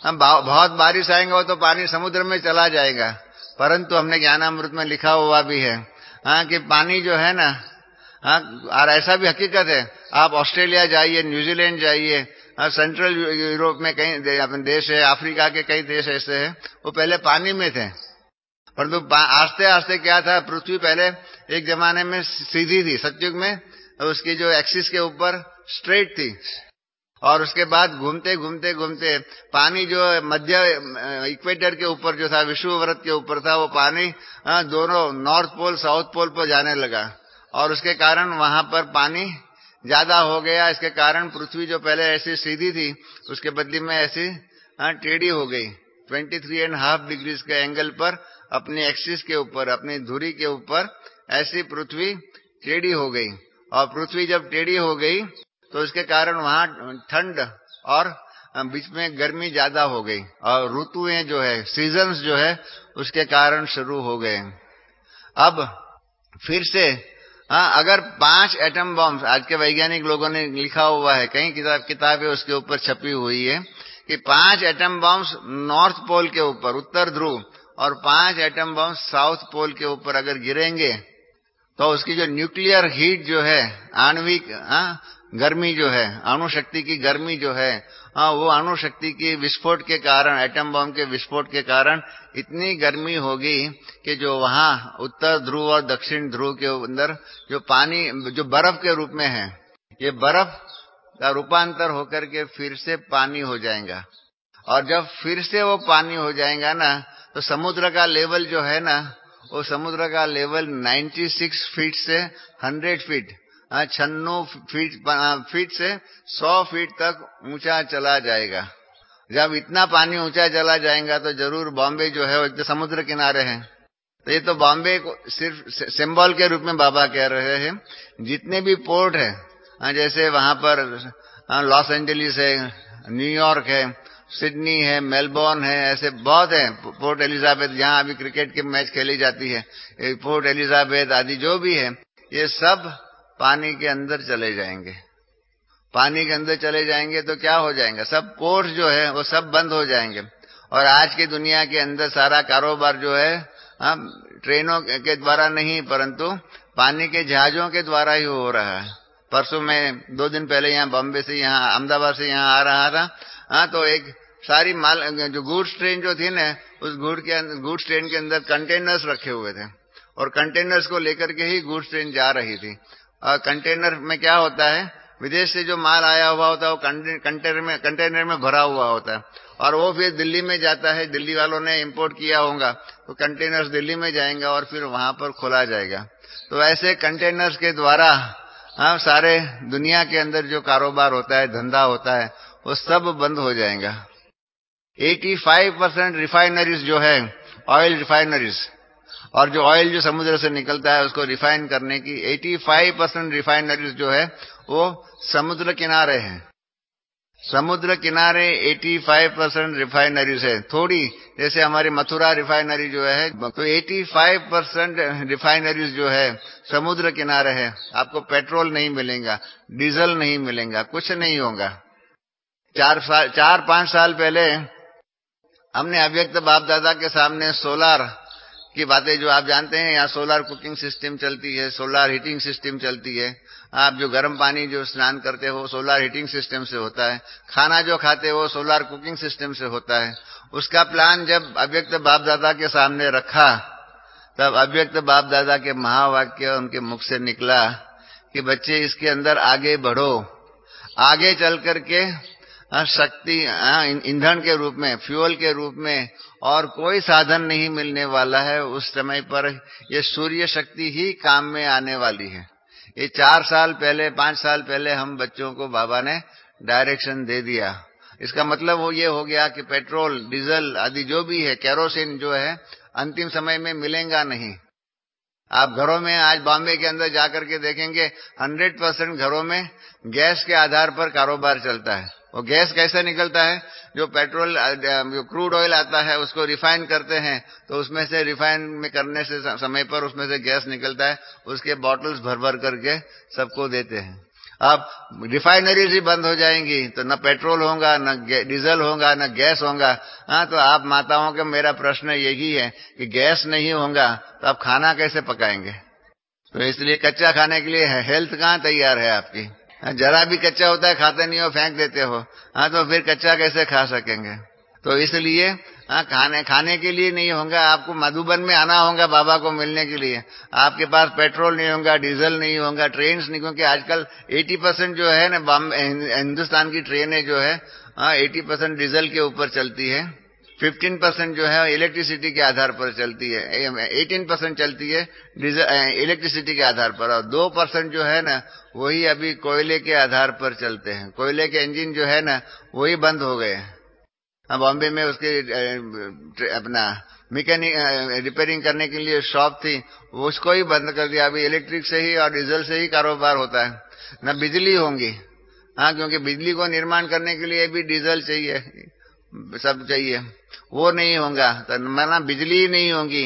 बहुत बारिश आएगा वो तो पानी समुद्र में चला जाएगा, परंतु हमने ज्ञानामृत में लिखा हुआ भी है हाँ कि पानी जो है ना, हाँ, और ऐसा भी हकीकत है, आप ऑस्ट्रेलिया जाइए, न्यूजीलैंड जाइए, सेंट्रल यूरोप में कई अपने देश है, अफ्रीका के कई देश ऐसे हैं, वो पहले पानी में थे, परंतु आस्ते आस्ते क्या था, पृथ्वी पहले एक जमाने में सीधी थी, सतयुग में उसकी जो एक्सिस के ऊपर स्ट्रेट थी, और उसके बाद घूमते घूमते घूमते पानी जो मध्य इक्वेटर के ऊपर जो था, विषुववृत्त के ऊपर था, वो पानी दोनों नॉर्थ पोल साउथ पोल पर जाने लगा, और उसके कारण वहां पर पानी ज्यादा हो गया। इसके कारण पृथ्वी जो पहले ऐसी सीधी थी उसके बदले में ऐसी टेढ़ी हो गई, twenty three and half degrees के एंगल पर अपनी एक्सिस के ऊपर, अपनी धुरी के ऊपर ऐसी पृथ्वी टेढ़ी हो गई। और पृथ्वी जब टेढ़ी हो गई तो इसके कारण वहां ठंड और बीच में गर्मी ज्यादा हो गई, और ऋतुएं जो है, सीजन्स जो है, उसके कारण शुरू हो गए। अब फिर से हाँ, अगर पांच एटम बॉम्ब, आज के वैज्ञानिक लोगों ने लिखा हुआ है, कई किताब किताबें उसके ऊपर छपी हुई है कि पांच एटम बॉम्ब्स नॉर्थ पोल के ऊपर, उत्तर ध्रुव, और पांच एटम बॉम्ब साउथ पोल के ऊपर अगर गिरेंगे तो उसकी जो न्यूक्लियर हीट जो है, आणविक गर्मी जो है, अणु शक्ति की गर्मी जो है, हाँ, वो अणु शक्ति की विस्फोट के कारण, एटम बम के विस्फोट के कारण इतनी गर्मी होगी कि जो वहां उत्तर ध्रुव और दक्षिण ध्रुव के अंदर जो पानी, जो बर्फ के रूप में है, ये बर्फ का रूपांतर होकर के फिर से पानी हो जाएगा। और जब फिर से वो पानी हो जाएगा ना, तो समुद्र का लेवल जो है ना, वो समुद्र का लेवल छियानवे फीट से सौ फीट, छन्नू फीट फीट से सौ फीट तक ऊंचा चला जाएगा। जब इतना पानी ऊंचा चला जाएगा तो जरूर बॉम्बे जो है वो एक तो समुद्र किनारे है, तो ये तो बॉम्बे को सिर्फ सिंबल के रूप में बाबा कह रहे हैं। जितने भी पोर्ट है, जैसे वहां पर लॉस एंजलिस है, न्यूयॉर्क है, सिडनी है, मेलबोर्न है, ऐसे बहुत है, पोर्ट एलिजाबेथ जहां अभी क्रिकेट की मैच खेली जाती है, पोर्ट एलिजाबेथ आदि जो भी है, ये सब पानी के अंदर चले जाएंगे। पानी के अंदर चले जाएंगे तो क्या हो जाएगा, सब पोर्ट जो है वो सब बंद हो जाएंगे। और आज की दुनिया के अंदर सारा कारोबार जो है हम ट्रेनों के द्वारा नहीं परंतु पानी के जहाजों के द्वारा ही हो रहा है। परसों मैं दो दिन पहले यहाँ बॉम्बे से यहाँ अहमदाबाद से यहाँ आ रहा था, हाँ, तो एक सारी माल जो गुड्स ट्रेन जो थी ना, उस गुड के गुड्स ट्रेन के अंदर कंटेनर्स रखे हुए थे और कंटेनर्स को लेकर के ही गुड्स ट्रेन जा रही थी। और कंटेनर में क्या होता है, विदेश से जो माल आया हुआ होता है वो कंटेनर में कंटेनर में भरा हुआ होता है और वो फिर दिल्ली में जाता है। दिल्ली वालों ने इंपोर्ट किया होगा तो कंटेनर्स दिल्ली में जाएंगे और फिर वहां पर खोला जाएगा। तो ऐसे कंटेनर्स के द्वारा हाँ सारे दुनिया के अंदर जो कारोबार होता है, धंधा होता है, वो सब बंद हो जाएगा। पचासी परसेंट रिफाइनरीज जो है, ऑयल रिफाइनरीज, और जो ऑयल जो समुद्र से निकलता है उसको रिफाइन करने की पचासी परसेंट रिफाइनरीज जो है वो समुद्र किनारे हैं। समुद्र किनारे पचासी परसेंट रिफाइनरीज है। थोड़ी जैसे हमारी मथुरा रिफाइनरी जो है, तो पचासी परसेंट रिफाइनरीज जो है समुद्र किनारे है। आपको पेट्रोल नहीं मिलेगा, डीजल नहीं मिलेगा, कुछ नहीं होगा। चार साल चार पांच साल पहले हमने अव्यक्त बाप दादा के सामने सोलार की बातें, जो आप जानते हैं, यहाँ सोलार कुकिंग सिस्टम चलती है, सोलार हीटिंग सिस्टम चलती है। आप जो गर्म पानी जो स्नान करते हो सोलार हीटिंग सिस्टम से होता है, खाना जो खाते हो सोलार कुकिंग सिस्टम से होता है। उसका प्लान जब अव्यक्त बाप दादा के सामने रखा तब अव्यक्त बाप दादा के महावाक्य उनके मुख से निकला कि बच्चे इसके अंदर आगे बढ़ो, आगे चल करके शक्ति ईंधन के रूप में, फ्यूल के रूप में और कोई साधन नहीं मिलने वाला है। उस समय पर ये सूर्य शक्ति ही काम में आने वाली है। ये चार साल पहले, पांच साल पहले हम बच्चों को बाबा ने डायरेक्शन दे दिया। इसका मतलब वो ये हो गया कि पेट्रोल, डीजल आदि जो भी है, केरोसिन जो है, अंतिम समय में मिलेगा नहीं। आप घरों में आज बॉम्बे के अंदर जाकर के देखेंगे सौ परसेंट घरों में गैस के आधार पर कारोबार चलता है। वो गैस कैसे निकलता है, जो पेट्रोल, जो क्रूड ऑयल आता है उसको रिफाइन करते हैं, तो उसमें से रिफाइन में करने से समय पर उसमें से गैस निकलता है, उसके बॉटल्स भर भर करके सबको देते हैं। अब रिफाइनरीज ही बंद हो जाएंगी तो न पेट्रोल होगा, न डीजल होगा, न गैस होगा। हाँ, तो आप माताओं का मेरा प्रश्न यही है कि गैस नहीं होगा तो आप खाना कैसे पकाएंगे? तो इसलिए कच्चा खाने के लिए हेल्थ कहाँ तैयार है आपकी? जरा भी कच्चा होता है खाते नहीं हो, फेंक देते हो। हाँ, तो फिर कच्चा कैसे खा सकेंगे? तो इसलिए हाँ, खाने खाने के लिए नहीं होगा। आपको मधुबन में आना होगा बाबा को मिलने के लिए। आपके पास पेट्रोल नहीं होगा, डीजल नहीं होगा, ट्रेन नहीं, क्योंकि आजकल अस्सी परसेंट जो है ना हिंदुस्तान की ट्रेनें जो है अस्सी परसेंट डीजल के ऊपर चलती है, पंद्रह परसेंट जो है इलेक्ट्रिसिटी के आधार पर चलती है, अठारह परसेंट चलती है डीजल इलेक्ट्रिसिटी के आधार पर, और दो परसेंट जो है ना वही अभी कोयले के आधार पर चलते हैं। कोयले के इंजन जो है ना वही बंद हो गए हैं। बॉम्बे में उसके अपना मैकेनिक रिपेयरिंग करने के लिए शॉप थी, उसको ही बंद कर दिया। अभी इलेक्ट्रिक से ही और डीजल से ही कारोबार होता है, न बिजली होंगी। हाँ, क्योंकि बिजली को निर्माण करने के लिए भी डीजल चाहिए, सब चाहिए, वो नहीं होगा तो माना बिजली नहीं होगी,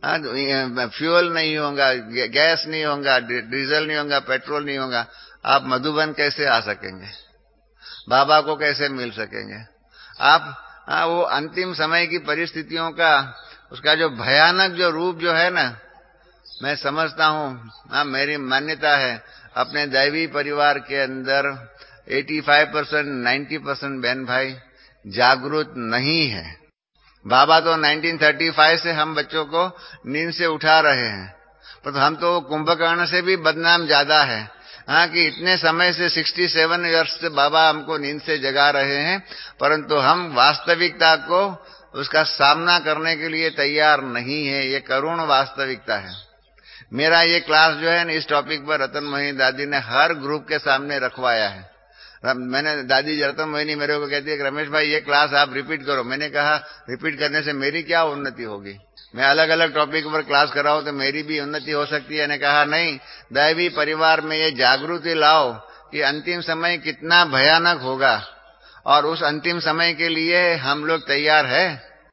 फ्यूल नहीं होगा, गैस नहीं होगा, डीजल नहीं होगा, पेट्रोल नहीं होगा। आप मधुबन कैसे आ सकेंगे? बाबा को कैसे मिल सकेंगे आप? हाँ, वो अंतिम समय की परिस्थितियों का, उसका जो भयानक जो रूप जो है ना, मैं समझता हूँ, हाँ, मेरी मान्यता है अपने दैवी परिवार के अंदर पचासी परसेंट, नब्बे परसेंट बहन भाई जागरूक नहीं है। बाबा तो उन्नीस सौ पैंतीस से हम बच्चों को नींद से उठा रहे हैं, पर हम तो कुंभकर्ण से भी बदनाम ज्यादा है। हाँ, कि इतने समय से सड़सठ इयर्स से बाबा हमको नींद से जगा रहे हैं, परंतु हम वास्तविकता को, उसका सामना करने के लिए तैयार नहीं है। ये करुण वास्तविकता है। मेरा ये क्लास जो है ना, इस टॉपिक पर रतन मोहिनी दादी ने हर ग्रुप के सामने रखवाया है। मैंने दादी रतन मोहिनी मेरे को कहती है कि रमेश भाई ये क्लास आप रिपीट करो। मैंने कहा रिपीट करने से मेरी क्या उन्नति होगी? मैं अलग अलग टॉपिक पर क्लास कर रहा हूं तो मेरी भी उन्नति हो सकती है। ने कहा नहीं, दैवी परिवार में ये जागृति लाओ कि अंतिम समय कितना भयानक होगा और उस अंतिम समय के लिए हम लोग तैयार है।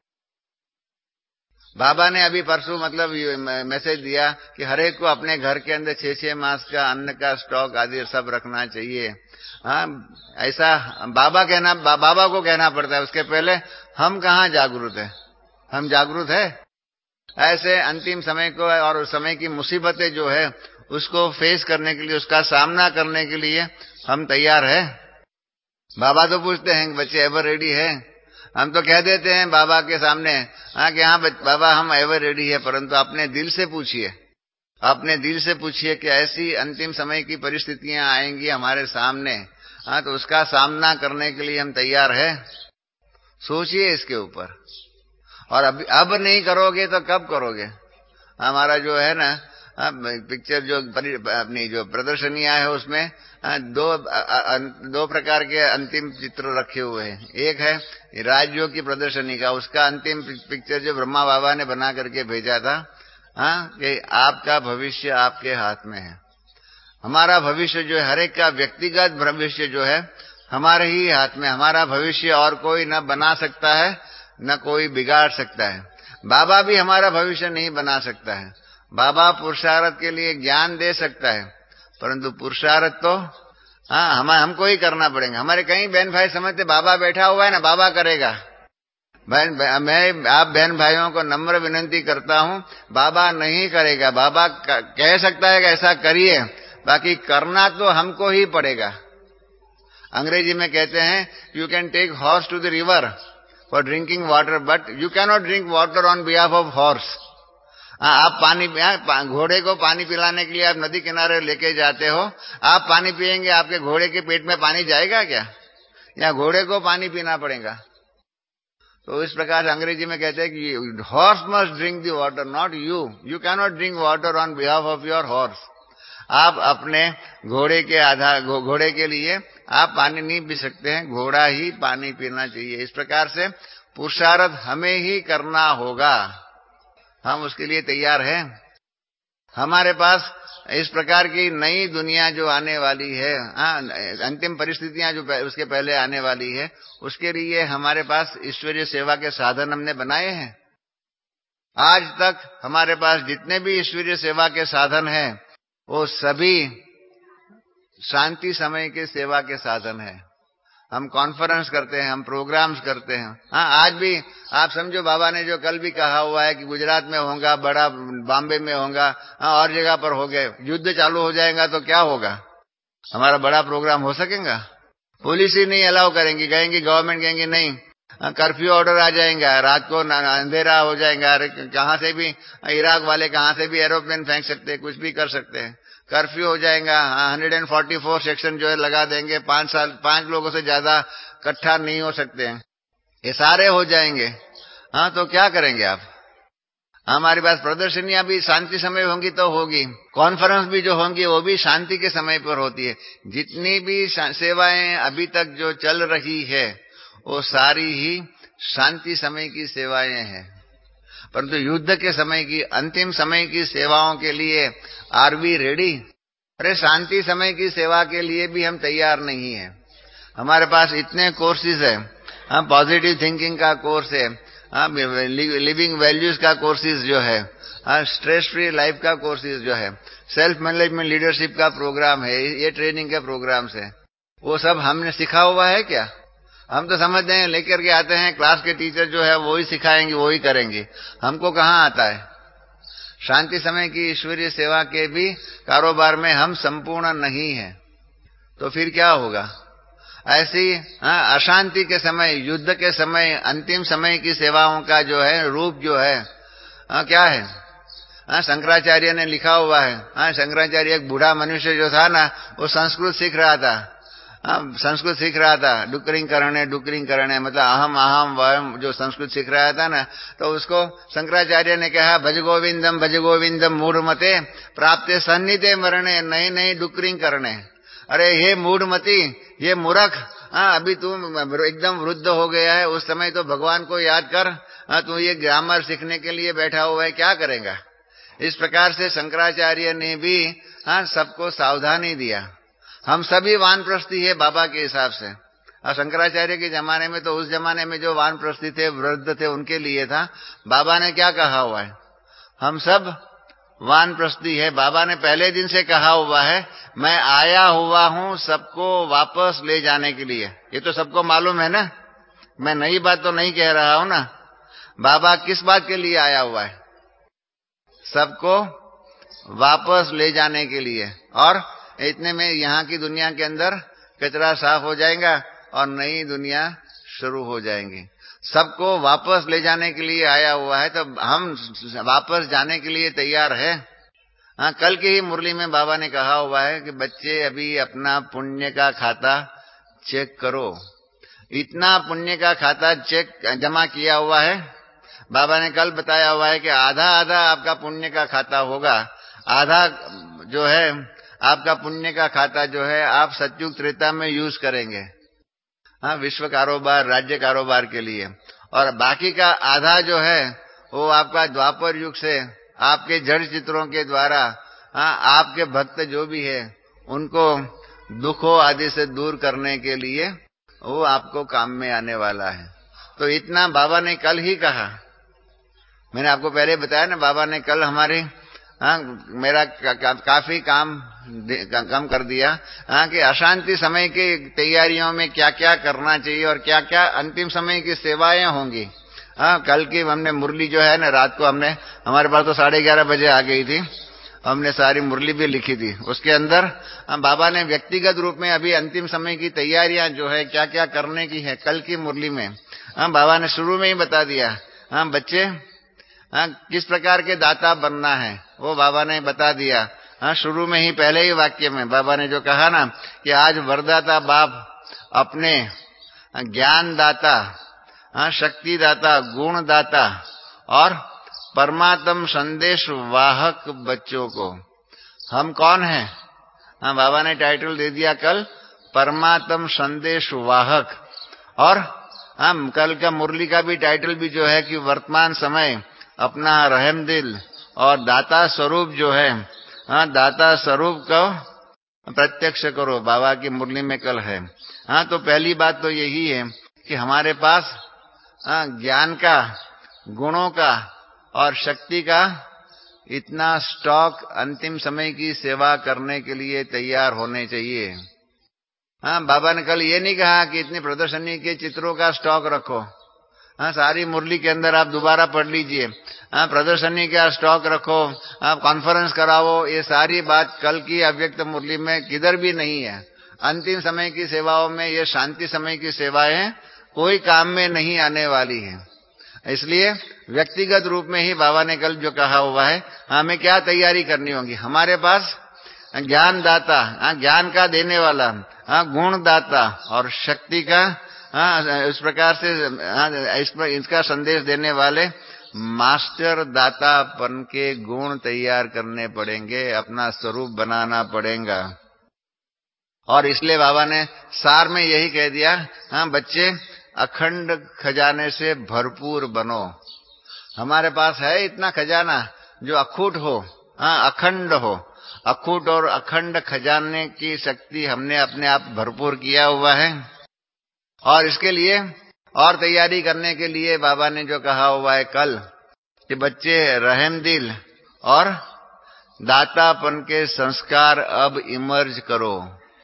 बाबा ने अभी परसों मतलब मैसेज दिया कि हर एक को अपने घर के अंदर छह छह मास का अन्न का स्टॉक आदि सब रखना चाहिए। हाँ, ऐसा बाबा कहना बा, बाबा को कहना पड़ता है। उसके पहले हम कहाँ जागरूक है? हम जागरूक है? ऐसे अंतिम समय को और उस समय की मुसीबतें जो है उसको फेस करने के लिए, उसका सामना करने के लिए हम तैयार है? बाबा तो पूछते हैं बच्चे एवर रेडी है? हम तो कह देते हैं बाबा के सामने हाँ कि हाँ बाबा हम एवर रेडी है, परंतु अपने दिल से पूछिए, अपने दिल से पूछिए कि ऐसी अंतिम समय की परिस्थितियां आएंगी हमारे सामने, हाँ तो उसका सामना करने के लिए हम तैयार है? सोचिए इसके ऊपर। और अब अब नहीं करोगे तो कब करोगे? हमारा जो है ना पिक्चर जो अपनी जो प्रदर्शनियां है उसमें दो दो प्रकार के अंतिम चित्र रखे हुए हैं। एक है राजयोग की प्रदर्शनी का, उसका अंतिम पिक्चर जो ब्रह्मा बाबा ने बना करके भेजा था, हाँ कि आपका भविष्य आपके हाथ में है। हमारा भविष्य जो है, हर एक का व्यक्तिगत भविष्य जो है हमारे ही हाथ में। हमारा भविष्य और कोई न बना सकता है, न कोई बिगाड़ सकता है। बाबा भी हमारा भविष्य नहीं बना सकता है। बाबा पुरुषार्थ के लिए ज्ञान दे सकता है, परंतु पुरुषार्थ तो हाँ हम हमको ही करना पड़ेगा। हमारे कई बहन भाई समझते बाबा बैठा हुआ है ना, बाबा करेगा। बहन मैं आप बहन भाइयों को नम्र विनती करता हूँ, बाबा नहीं करेगा। बाबा कह सकता है कि ऐसा करिए, बाकी करना तो हमको ही पड़ेगा। अंग्रेजी में कहते हैं you can take horse to the river for drinking water, but you can not drink water on behalf of horse. आप पानी घोड़े को पानी पिलाने के लिए आप नदी किनारे लेके जाते हो, आप पानी पिएंगे, आपके घोड़े के पेट में पानी जाएगा क्या? या घोड़े को पानी पीना पड़ेगा? तो इस प्रकार अंग्रेजी में कहते हैं कि horse must drink the water, not you. You can not drink water on behalf of your horse. आप अपने घोड़े के आधार घोड़े के लिए आप पानी नहीं पी सकते हैं, घोड़ा ही पानी पीना चाहिए। इस प्रकार से पुरुषार्थ हमें ही करना होगा। हम उसके लिए तैयार हैं। हमारे पास इस प्रकार की नई दुनिया जो आने वाली है, हाँ अंतिम परिस्थितियां जो उसके पहले आने वाली है, उसके लिए हमारे पास ईश्वरीय सेवा के साधन हमने बनाए हैं। आज तक हमारे पास जितने भी ईश्वरीय सेवा के साधन हैं वो सभी शांति समय के सेवा के साधन है। हम कॉन्फ्रेंस करते हैं, हम प्रोग्राम्स करते हैं। हाँ आज भी आप समझो बाबा ने जो कल भी कहा हुआ है कि गुजरात में होगा, बड़ा बॉम्बे में होगा, हाँ और जगह पर हो गए, युद्ध चालू हो जाएगा तो क्या होगा? हमारा बड़ा प्रोग्राम हो सकेगा? पुलिस ही नहीं अलाउ करेंगी, कहेंगी गवर्नमेंट कहेंगी नहीं, कर्फ्यू ऑर्डर आ जाएगा, रात को अंधेरा हो जाएगा। कहां से भी इराक वाले कहां से भी एरोप्लेन फेंक सकते हैं, कुछ भी कर सकते हैं। कर्फ्यू हो जाएगा, एक सौ चौवालीस सेक्शन जो है लगा देंगे, पांच साल पांच लोगों से ज्यादा इकट्ठा नहीं हो सकते हैं, ये सारे हो जाएंगे। हाँ तो क्या करेंगे आप? हमारे पास प्रदर्शनियां भी शांति समय होंगी तो होगी, कॉन्फ्रेंस भी जो होंगी वो भी शांति के समय पर होती है। जितनी भी सेवाएं अभी तक जो चल रही है वो सारी ही शांति समय की सेवाएं हैं, परंतु युद्ध के समय की, अंतिम समय की सेवाओं के लिए आर वी रेडी? अरे शांति समय की सेवा के लिए भी हम तैयार नहीं है। हमारे पास इतने कोर्सेज है, हाँ पॉजिटिव थिंकिंग का कोर्स है, हाँ लिविंग वैल्यूज का कोर्सेज जो है, हाँ स्ट्रेस फ्री लाइफ का कोर्सेज जो है, सेल्फ मैनेजमेंट लीडरशिप का प्रोग्राम है, ये ट्रेनिंग के प्रोग्राम्स है। वो सब हमने सीखा हुआ है क्या? हम तो समझते हैं लेकर के आते हैं, क्लास के टीचर जो है वो ही सिखाएंगे, वो ही करेंगे। हमको कहाँ आता है? शांति समय की ईश्वरीय सेवा के भी कारोबार में हम संपूर्ण नहीं है, तो फिर क्या होगा? ऐसी हाँ अशांति के समय, युद्ध के समय, अंतिम समय की सेवाओं का जो है रूप जो है हाँ क्या है? हाँ शंकराचार्य ने लिखा हुआ है। हाँ शंकराचार्य एक बूढ़ा मनुष्य जो था ना, वो संस्कृत सीख रहा था। हाँ संस्कृत सीख रहा था, डुकरिंग करने डुकरिंग करने मतलब अहम अहम वहम जो संस्कृत सीख रहा था ना, तो उसको शंकराचार्य ने कहा भज गोविंदम भज गोविंदम मूढ़मते प्राप्ते सन्निधे मरणे नहीं नहीं डुकरिंग करने। अरे हे मूढ़मती, ये मूर्ख, हाँ अभी तुम एकदम वृद्ध हो गया है, उस समय तो भगवान को याद कर, हाँ तू ये ग्रामर सीखने के लिए बैठा हुआ है, क्या करेगा। इस प्रकार से शंकराचार्य ने भी हाँ सबको सावधानी दिया। हम सभी वानप्रस्थी है बाबा के हिसाब से। और शंकराचार्य के जमाने में तो उस जमाने में जो वानप्रस्थी थे, वृद्ध थे, उनके लिए था। बाबा ने क्या कहा हुआ है, हम सब वानप्रस्थी है। बाबा ने पहले दिन से कहा हुआ है, मैं आया हुआ हूं सबको वापस ले जाने के लिए। ये तो सबको मालूम है ना, मैं नई बात तो नहीं कह रहा हूं ना। बाबा किस बात के लिए आया हुआ है, सबको वापस ले जाने के लिए। और इतने में यहाँ की दुनिया के अंदर कचरा साफ हो जाएगा और नई दुनिया शुरू हो जाएंगी। सबको वापस ले जाने के लिए आया हुआ है, तो हम वापस जाने के लिए तैयार है। हाँ, कल की ही मुरली में बाबा ने कहा हुआ है कि बच्चे अभी अपना पुण्य का खाता चेक करो। इतना पुण्य का खाता चेक जमा किया हुआ है। बाबा ने कल बताया हुआ है कि आधा आधा आपका पुण्य का खाता होगा, आधा जो है आपका पुण्य का खाता जो है आप सतयुग त्रेता में यूज करेंगे, हाँ, विश्व कारोबार, राज्य कारोबार के लिए। और बाकी का आधा जो है वो आपका द्वापर युग से आपके जड़ चित्रों के द्वारा, हाँ, आपके भक्त जो भी है उनको दुखों आदि से दूर करने के लिए वो आपको काम में आने वाला है। तो इतना बाबा ने कल ही कहा। मैंने आपको पहले बताया ना, बाबा ने कल हमारे हाँ मेरा का, का, काफी काम का, कम कर दिया, हाँ, कि अशांति समय की तैयारियों में क्या क्या करना चाहिए और क्या क्या अंतिम समय की सेवाएं होंगी। हाँ, कल की हमने मुरली जो है ना, रात को हमने, हमारे पास तो साढ़े ग्यारह बजे आ गई थी, हमने सारी मुरली भी लिखी थी। उसके अंदर हम बाबा ने व्यक्तिगत रूप में अभी अंतिम समय की तैयारियां जो है क्या क्या करने की है, कल की मुरली में हम बाबा ने शुरू में ही बता दिया। हाँ बच्चे, हाँ, किस प्रकार के दाता बनना है वो बाबा ने बता दिया। हाँ, शुरू में ही पहले ही वाक्य में बाबा ने जो कहा ना कि आज वरदाता बाप अपने ज्ञान दाता, हाँ, शक्ति दाता, गुण दाता और परमात्म संदेश वाहक बच्चों को, हम कौन हैं? हाँ, बाबा ने टाइटल दे दिया कल, परमात्म संदेश वाहक। और हम कल का मुरली का भी टाइटल भी जो है कि वर्तमान समय अपना रहम दिल और दाता स्वरूप जो है, हाँ, दाता स्वरूप को प्रत्यक्ष करो, बाबा की मुरली में कल है। हाँ, तो पहली बात तो यही है कि हमारे पास हाँ, ज्ञान का, गुणों का और शक्ति का इतना स्टॉक अंतिम समय की सेवा करने के लिए तैयार होने चाहिए। हाँ, बाबा ने कल ये नहीं कहा कि इतनी प्रदर्शनी के चित्रों का स्टॉक रखो। हाँ, सारी मुरली के अंदर आप दोबारा पढ़ लीजिए। हाँ, प्रदर्शनी का स्टॉक रखो, आप कॉन्फ्रेंस कराओ, ये सारी बात कल की अव्यक्त मुरली में किधर भी नहीं है। अंतिम समय की सेवाओं में ये शांति समय की सेवाएं कोई काम में नहीं आने वाली है। इसलिए व्यक्तिगत रूप में ही बाबा ने कल जो कहा हुआ है, हमें क्या तैयारी करनी होगी। हमारे पास ज्ञान दाता, ज्ञान का देने वाला, गुण दाता और शक्ति का, हाँ, इस प्रकार से इस इसका संदेश देने वाले मास्टर दातापन के गुण तैयार करने पड़ेंगे, अपना स्वरूप बनाना पड़ेगा। और इसलिए बाबा ने सार में यही कह दिया, हाँ बच्चे, अखंड खजाने से भरपूर बनो। हमारे पास है इतना खजाना जो अखूट हो, हाँ, अखंड हो। अखूट और अखंड खजाने की शक्ति हमने अपने आप भरपूर किया हुआ है। और इसके लिए और तैयारी करने के लिए बाबा ने जो कहा हुआ है कल कि बच्चे, रहम दिल और दातापन के संस्कार अब इमर्ज करो।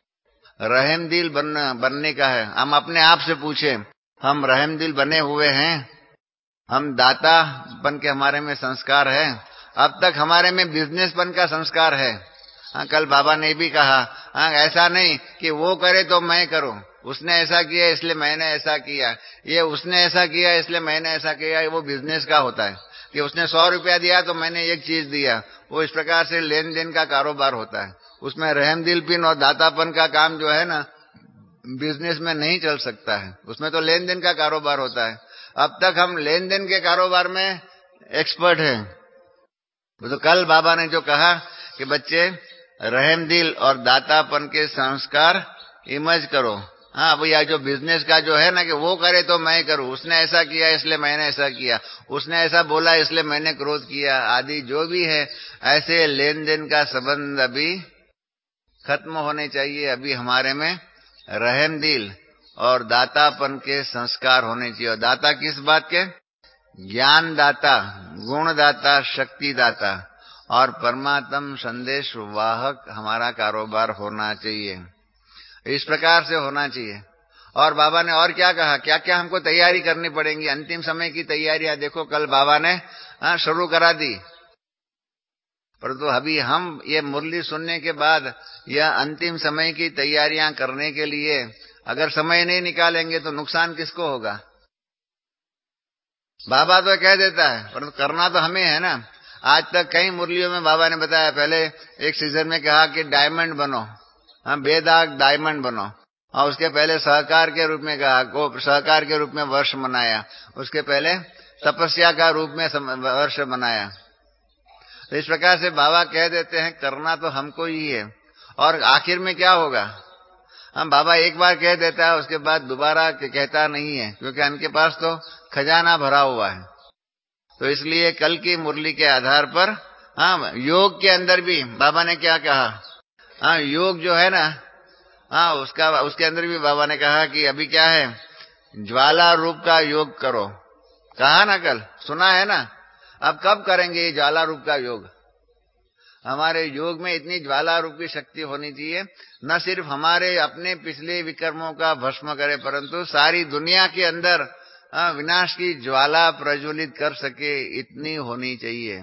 रहम दिल बनना बनने का है। हम अपने आप से पूछे, हम रहम दिल बने हुए हैं? हम दाता बन के हमारे में संस्कार है? अब तक हमारे में बिजनेसपन का संस्कार है। हाँ, कल बाबा ने भी कहा, हाँ, ऐसा नहीं कि वो करे तो मैं करूं, उसने ऐसा किया इसलिए मैंने ऐसा किया, ये उसने ऐसा किया इसलिए मैंने ऐसा किया। वो बिजनेस का होता है कि उसने सौ रुपया दिया तो मैंने एक चीज दिया। वो इस प्रकार से लेन देन का कारोबार होता है। उसमें रहम दिलपिन और दातापन का काम जो है ना, बिजनेस में नहीं चल सकता है। उसमें तो लेन देन का कारोबार होता है। अब तक हम लेन देन के कारोबार में एक्सपर्ट हैं। तो कल बाबा ने जो कहा कि बच्चे, रहम दिल और दातापन के संस्कार इमर्ज करो। हाँ भैया, जो बिजनेस का जो है ना कि वो करे तो मैं करूं, उसने ऐसा किया इसलिए मैंने ऐसा किया, उसने ऐसा बोला इसलिए मैंने क्रोध किया आदि जो भी है, ऐसे लेन देन का संबंध अभी खत्म होने चाहिए। अभी हमारे में रहम दिल और दातापन के संस्कार होने चाहिए। और दाता किस बात के? ज्ञान दाता, गुण दाता, शक्ति दाता और परमात्म संदेश वाहक हमारा कारोबार होना चाहिए। इस प्रकार से होना चाहिए। और बाबा ने और क्या कहा, क्या क्या हमको तैयारी करनी पड़ेगी, अंतिम समय की तैयारियां देखो कल बाबा ने शुरू करा दी। परंतु तो अभी हम ये मुरली सुनने के बाद यह अंतिम समय की तैयारियां करने के लिए अगर समय नहीं निकालेंगे तो नुकसान किसको होगा? बाबा तो कह देता है परंतु तो करना तो हमें है ना। आज तक कई मुरलियों में बाबा ने बताया, पहले एक सीजन में कहा कि डायमंड बनो, हाँ बेदाग डायमंड बनो, और उसके पहले सहकार के रूप में कहा, को सहकार के रूप में वर्ष मनाया, उसके पहले तपस्या का रूप में वर्ष मनाया। तो इस प्रकार से बाबा कह देते हैं करना तो हमको ही है। और आखिर में क्या होगा? हम बाबा एक बार कह देता है उसके बाद दोबारा कहता नहीं है, क्योंकि उनके पास तो खजाना भरा हुआ है। तो इसलिए कल की मुरली के आधार पर हाँ योग के अंदर भी बाबा ने क्या कहा, हाँ योग जो है ना, हाँ उसका उसके अंदर भी बाबा ने कहा कि अभी क्या है, ज्वाला रूप का योग करो। कहा ना कल, सुना है ना। अब कब करेंगे ये ज्वाला रूप का योग? हमारे योग में इतनी ज्वाला रूप की शक्ति होनी चाहिए, न सिर्फ हमारे अपने पिछले विकर्मों का भस्म करे, परंतु सारी दुनिया के अंदर विनाश की ज्वाला प्रज्वलित कर सके, इतनी होनी चाहिए।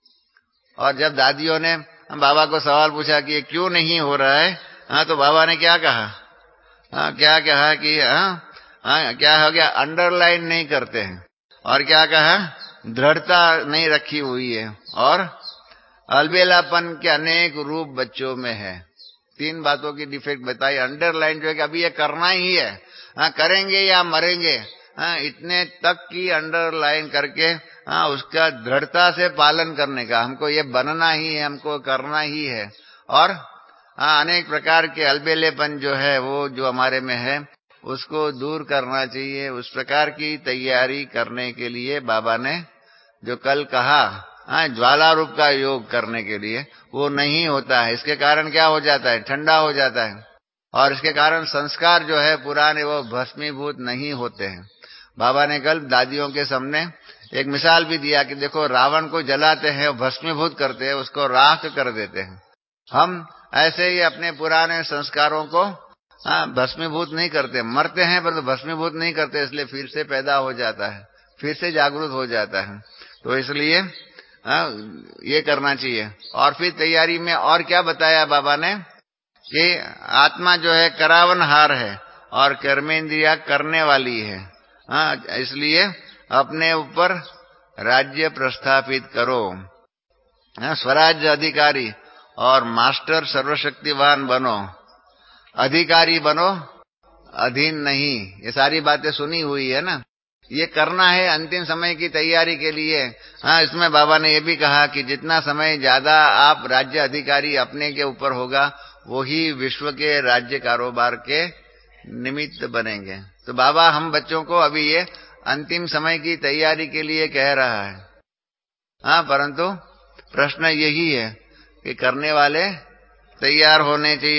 और जब दादियों ने बाबा को सवाल पूछा कि ये क्यों नहीं हो रहा है, हाँ तो बाबा ने क्या कहा, हाँ क्या कहा कि हाँ हाँ क्या हो गया, अंडरलाइन नहीं करते हैं। और क्या कहा, दृढ़ता नहीं रखी हुई है, और अलबेलापन के अनेक रूप बच्चों में है। तीन बातों की डिफेक्ट बताई। अंडरलाइन जो है कि अभी ये करना ही है, हाँ करेंगे या मरेंगे, हाँ इतने तक की अंडरलाइन करके हाँ उसका दृढ़ता से पालन करने का, हमको ये बनना ही है, हमको करना ही है। और हाँ अनेक प्रकार के अलबेलेपन जो है वो जो हमारे में है उसको दूर करना चाहिए। उस प्रकार की तैयारी करने के लिए बाबा ने जो कल कहा, हाँ ज्वाला रूप का योग करने के लिए, वो नहीं होता है। इसके कारण क्या हो जाता है, ठंडा हो जाता है, और इसके कारण संस्कार जो है पुराने वो भस्मीभूत नहीं होते हैं। बाबा ने कल दादियों के सामने एक मिसाल भी दिया कि देखो रावण को जलाते हैं, भस्मीभूत करते हैं, उसको राख कर देते हैं। हम ऐसे ही अपने पुराने संस्कारों को हाँ भस्मीभूत नहीं करते, मरते हैं पर तो भस्मीभूत नहीं करते, इसलिए फिर से पैदा हो जाता है, फिर से जागृत हो जाता है। तो इसलिए हाँ ये करना चाहिए। और फिर तैयारी में और क्या बताया बाबा ने कि आत्मा जो है करावनहार है और कर्मेंद्रिया करने वाली है। हाँ इसलिए अपने ऊपर राज्य प्रस्थापित करो, हाँ स्वराज्य अधिकारी और मास्टर सर्वशक्तिवान बनो, अधिकारी बनो अधीन नहीं। ये सारी बातें सुनी हुई है ना। ये करना है अंतिम समय की तैयारी के लिए। हाँ इसमें बाबा ने ये भी कहा कि जितना समय ज्यादा आप राज्य अधिकारी अपने के ऊपर होगा, वही विश्व के राज्य कारोबार के निमित्त बनेंगे। तो बाबा हम बच्चों को अभी ये अंतिम समय की तैयारी के लिए कह रहा है। हाँ परंतु प्रश्न यही है कि करने वाले तैयार होने चाहिए।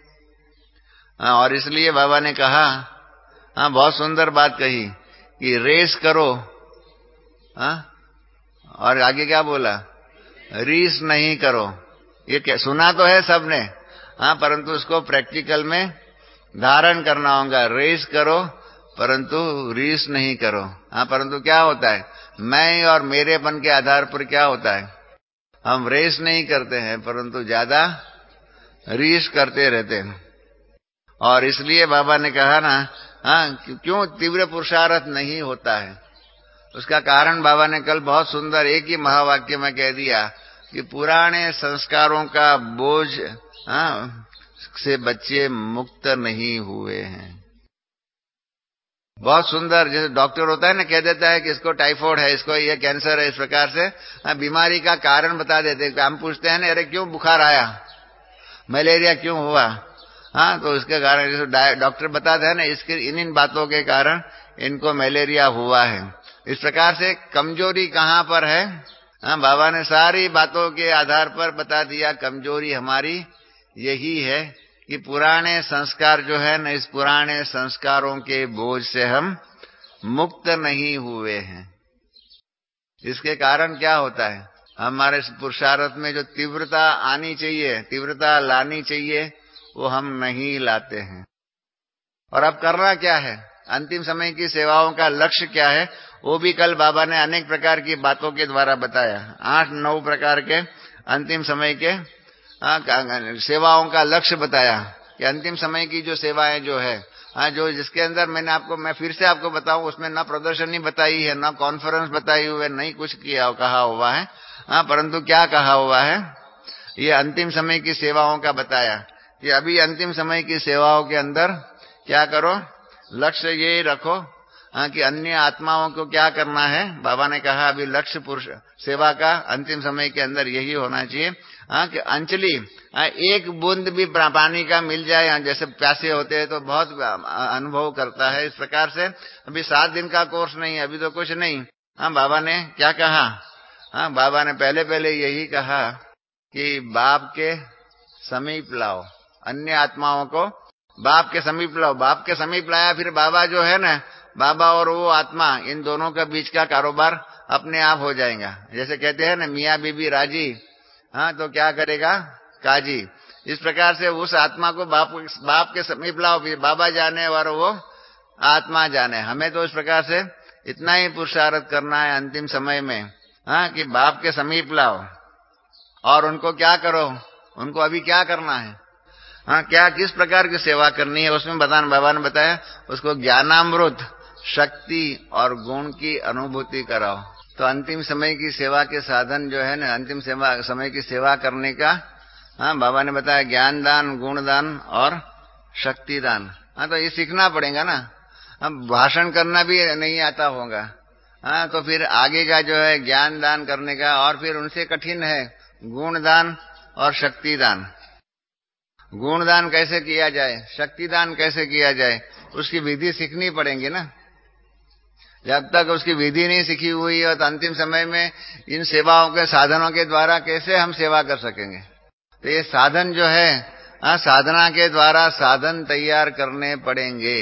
हाँ और इसलिए बाबा ने कहा, हाँ बहुत सुंदर बात कही कि रेस करो, हाँ और आगे क्या बोला, रीस नहीं करो। ये क्या सुना तो है सबने, हाँ परंतु उसको प्रैक्टिकल में धारण करना होगा। रेस करो परंतु रीस नहीं करो। हाँ परंतु क्या होता है, मैं और मेरेपन के आधार पर क्या होता है, हम रेस नहीं करते हैं परंतु ज्यादा रीस करते रहते हैं। और इसलिए बाबा ने कहा ना, हाँ क्यों तीव्र पुरुषार्थ नहीं होता है, उसका कारण बाबा ने कल बहुत सुंदर एक ही महावाक्य में कह दिया कि पुराने संस्कारों का बोझ हाँ से बच्चे मुक्त नहीं हुए हैं। बहुत सुंदर, जैसे डॉक्टर होता है ना, कह देता है कि इसको टाइफाइड है, इसको ये कैंसर है, इस प्रकार से हाँ, बीमारी का कारण बता देते हैं। हम पूछते हैं ना, अरे क्यों बुखार आया, मलेरिया क्यों हुआ, हाँ, तो इसके कारण जैसे डॉक्टर बताते हैं ना, इसके इन इन बातों के कारण इनको मलेरिया हुआ है। इस प्रकार से कमजोरी कहाँ पर है? हाँ, बाबा ने सारी बातों के आधार पर बता दिया कमजोरी हमारी यही है कि पुराने संस्कार जो है न, इस पुराने संस्कारों के बोझ से हम मुक्त नहीं हुए हैं। इसके कारण क्या होता है? हमारे पुरुषार्थ में जो तीव्रता आनी चाहिए, तीव्रता लानी चाहिए, वो हम नहीं लाते हैं। और अब करना क्या है? अंतिम समय की सेवाओं का लक्ष्य क्या है? वो भी कल बाबा ने अनेक प्रकार की बातों के द्वारा बताया। आठ नौ प्रकार के अंतिम समय के आ, सेवाओं का लक्ष्य बताया कि अंतिम समय की जो सेवाएं जो है, हाँ, जो जिसके अंदर मैंने आपको मैं फिर से आपको बताऊं, उसमें न प्रदर्शनी बताई है, न कॉन्फ्रेंस बताई हुई है, नहीं कुछ किया कहा हुआ है। हाँ, परंतु क्या कहा हुआ है? ये अंतिम समय की सेवाओं का बताया कि अभी अंतिम समय की सेवाओं के अंदर क्या करो, लक्ष्य ये रखो, हाँ, कि अन्य आत्माओं को क्या करना है। बाबा ने कहा अभी लक्ष्य पुरुष सेवा का अंतिम समय के अंदर यही होना चाहिए, हाँ, कि अंजलि, हाँ, एक बूंद भी पानी का मिल जाए, जैसे प्यासे होते हैं तो बहुत अनुभव करता है। इस प्रकार से अभी सात दिन का कोर्स नहीं, अभी तो कुछ नहीं। हाँ, बाबा ने क्या कहा? हाँ, बाबा ने पहले पहले यही कहा कि बाप के समीप लाओ, अन्य आत्माओं को बाप के समीप लाओ। बाप के समीप लाया, फिर बाबा जो है ना, बाबा और वो आत्मा, इन दोनों के बीच का कारोबार अपने आप हो जाएगा। जैसे कहते हैं ना, मियाँ बीबी राजी, हाँ, तो क्या करेगा काजी। इस प्रकार से उस आत्मा को बाप बाप के समीप लाओ, फिर बाबा जाने और वो आत्मा जाने। हमें तो इस प्रकार से इतना ही पुरुषार्थ करना है अंतिम समय में, हाँ, कि बाप के समीप लाओ और उनको क्या करो, उनको अभी क्या करना है, हाँ, क्या किस प्रकार की सेवा करनी है, उसमें बताना बाबा ने बताया। उसको ज्ञानामृत, शक्ति और गुण की अनुभूति कराओ। तो अंतिम समय की सेवा के साधन जो है ना, अंतिम सेवा समय की सेवा करने का, हाँ, बाबा ने बताया ज्ञान दान, गुण दान और शक्ति दान। हाँ, तो ये सीखना पड़ेगा ना। अब भाषण करना भी नहीं आता होगा, हाँ, तो फिर आगे का जो है ज्ञान दान करने का, और फिर उनसे कठिन है गुण दान और शक्ति दान। गुण दान कैसे किया जाए, शक्ति दान कैसे किया जाए, उसकी विधि सीखनी पड़ेगी ना। जब तक उसकी विधि नहीं सीखी हुई है तो अंतिम समय में इन सेवाओं के साधनों के द्वारा कैसे हम सेवा कर सकेंगे। तो ये साधन जो है, हाँ, साधना के द्वारा साधन तैयार करने पड़ेंगे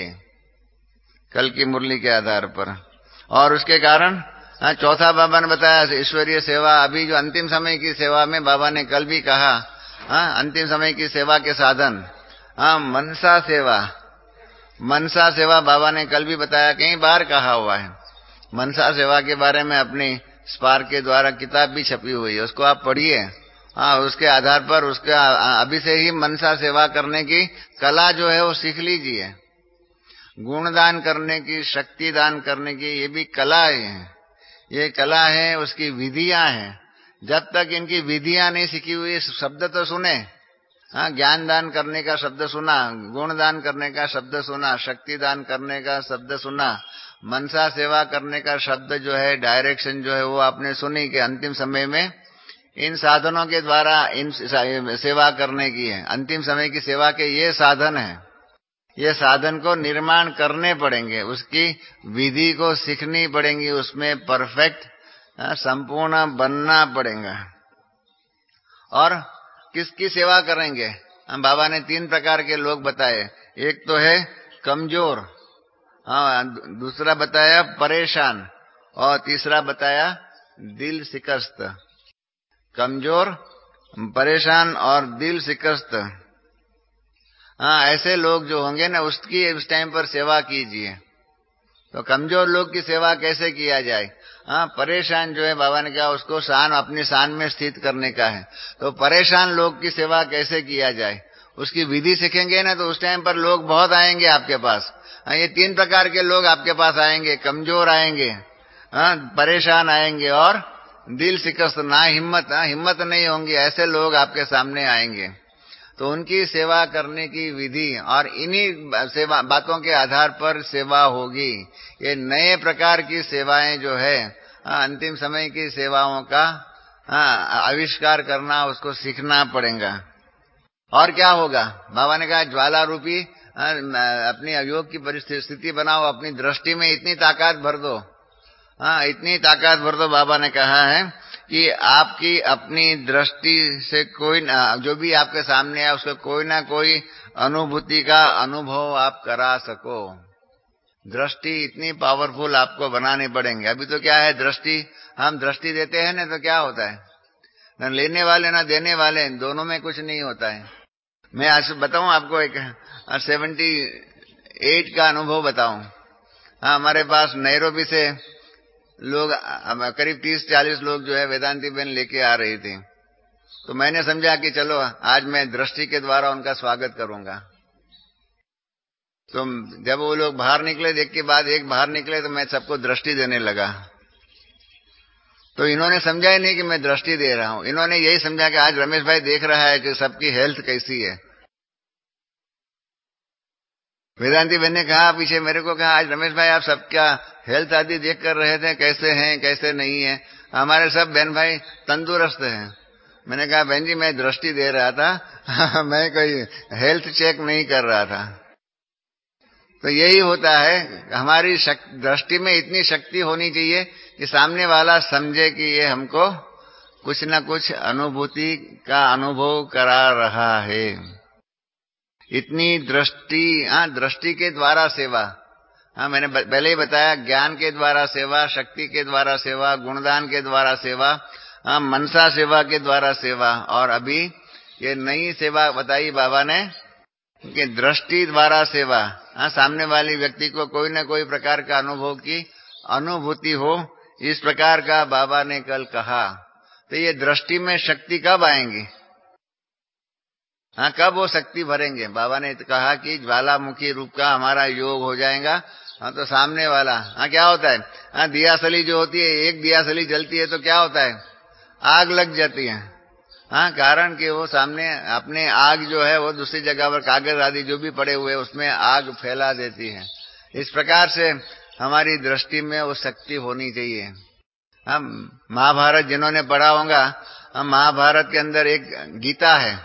कल की मुरली के आधार पर। और उसके कारण, हाँ, चौथा बाबा ने बताया ईश्वरीय सेवा। अभी जो अंतिम समय की सेवा में बाबा ने कल भी कहा, हाँ, अंतिम समय की सेवा के साधन, हाँ, मनसा सेवा। मनसा सेवा बाबा ने कल भी बताया, कई बार कहा हुआ है। मनसा सेवा के बारे में अपनी स्पार्क के द्वारा किताब भी छपी हुई है, उसको आप पढ़िए। हाँ, उसके आधार पर उसका अभी से ही मनसा सेवा करने की कला जो है वो सीख लीजिए। गुणदान करने की, शक्ति दान करने की, ये भी कला है, ये कला है, उसकी विधियां हैं। जब तक इनकी विधियां नहीं सीखी हुई, शब्द तो सुने, हाँ, ज्ञान दान करने का शब्द सुना, गुण दान करने का शब्द सुना, शक्ति दान करने का शब्द सुना, मनसा सेवा करने का शब्द जो है, डायरेक्शन जो है वो आपने सुनी कि अंतिम समय में इन साधनों के द्वारा इन सेवा करने की है। अंतिम समय की सेवा के ये साधन है, ये साधन को निर्माण करने पड़ेंगे, उसकी विधि को सीखनी पड़ेगी, उसमें परफेक्ट संपूर्ण बनना पड़ेगा। और किसकी सेवा करेंगे? हम बाबा ने तीन प्रकार के लोग बताए। एक तो है कमजोर, हाँ, दूसरा बताया परेशान, और तीसरा बताया दिल शिकस्त। कमजोर, परेशान और दिल शिकस्त, हाँ, ऐसे लोग जो होंगे ना, उसकी उस टाइम पर सेवा कीजिए। तो कमजोर लोग की सेवा कैसे किया जाए? हाँ, परेशान जो है बाबा ने कहा उसको शान, अपनी शान में स्थित करने का है। तो परेशान लोग की सेवा कैसे किया जाए, उसकी विधि सीखेंगे ना, तो उस टाइम पर लोग बहुत आएंगे आपके पास। हाँ, ये तीन प्रकार के लोग आपके पास आएंगे, कमजोर आएंगे, हाँ, परेशान आएंगे और दिल शिकस्त, ना हिम्मत, हाँ, हिम्मत नहीं होंगी, ऐसे लोग आपके सामने आएंगे। तो उनकी सेवा करने की विधि और इन्हीं सेवा बातों के आधार पर सेवा होगी। ये नए प्रकार की सेवाएं जो है, अंतिम समय की सेवाओं का आविष्कार करना, उसको सीखना पड़ेगा। और क्या होगा? बाबा ने कहा ज्वाला रूपी अपनी योग की परिस्थिति बनाओ, अपनी दृष्टि में इतनी ताकत भर दो, हाँ इतनी ताकत भर दो। बाबा ने कहा है कि आपकी अपनी दृष्टि से कोई ना, जो भी आपके सामने है उसको कोई ना कोई अनुभूति का अनुभव आप करा सको। दृष्टि इतनी पावरफुल आपको बनानी पड़ेंगे। अभी तो क्या है, दृष्टि हम दृष्टि देते हैं ना तो क्या होता है, न लेने वाले ना देने वाले, दोनों में कुछ नहीं होता है। मैं आज बताऊं आपको एक सेवेंटी एट का अनुभव बताऊं। हाँ, हमारे पास नैरोबी से लोग करीब तीस चालीस लोग जो है वेदांती बहन लेके आ रही थी। तो मैंने समझा कि चलो आज मैं दृष्टि के द्वारा उनका स्वागत करूंगा। तो जब वो लोग बाहर निकले, देख के बाद एक बाहर निकले, तो मैं सबको दृष्टि देने लगा। तो इन्होंने समझा ही नहीं कि मैं दृष्टि दे रहा हूं। इन्होंने यही समझा कि आज रमेश भाई देख रहा है कि सबकी हेल्थ कैसी है। वेदांती बहन ने कहा पीछे मेरे को, कहा आज रमेश भाई आप सबका हेल्थ आदि देख कर रहे थे, कैसे हैं कैसे नहीं है। हमारे सब बहन भाई तंदुरुस्त हैं। मैंने कहा बहन जी मैं दृष्टि दे रहा था मैं कोई हेल्थ चेक नहीं कर रहा था। तो यही होता है, हमारी दृष्टि में इतनी शक्ति होनी चाहिए कि सामने वाला समझे कि ये हमको कुछ न कुछ अनुभूति का अनुभव करा रहा है। इतनी दृष्टि, हाँ दृष्टि के द्वारा सेवा, हाँ मैंने पहले ही बताया, ज्ञान के द्वारा सेवा, शक्ति के द्वारा सेवा, गुणदान के द्वारा सेवा, हाँ मनसा सेवा के द्वारा सेवा, और अभी ये नई सेवा बताई बाबा ने कि दृष्टि द्वारा सेवा। हाँ, सामने वाली व्यक्ति को कोई न कोई प्रकार का अनुभव की अनुभूति हो, इस प्रकार का बाबा ने कल कहा। तो ये दृष्टि में शक्ति कब आएंगी? हाँ, कब वो शक्ति भरेंगे? बाबा ने कहा कि ज्वालामुखी रूप का हमारा योग हो जाएगा। हाँ, तो सामने वाला, हाँ क्या होता है, हाँ दियासली जो होती है, एक दियासली जलती है तो क्या होता है, आग लग जाती है। हाँ, कारण कि वो सामने अपने आग जो है वो दूसरी जगह पर कागज आदि जो भी पड़े हुए उसमें आग फैला देती है। इस प्रकार से हमारी दृष्टि में वो शक्ति होनी चाहिए। हम महाभारत जिन्होंने पढ़ा होगा, हम महाभारत के अंदर एक गीता है,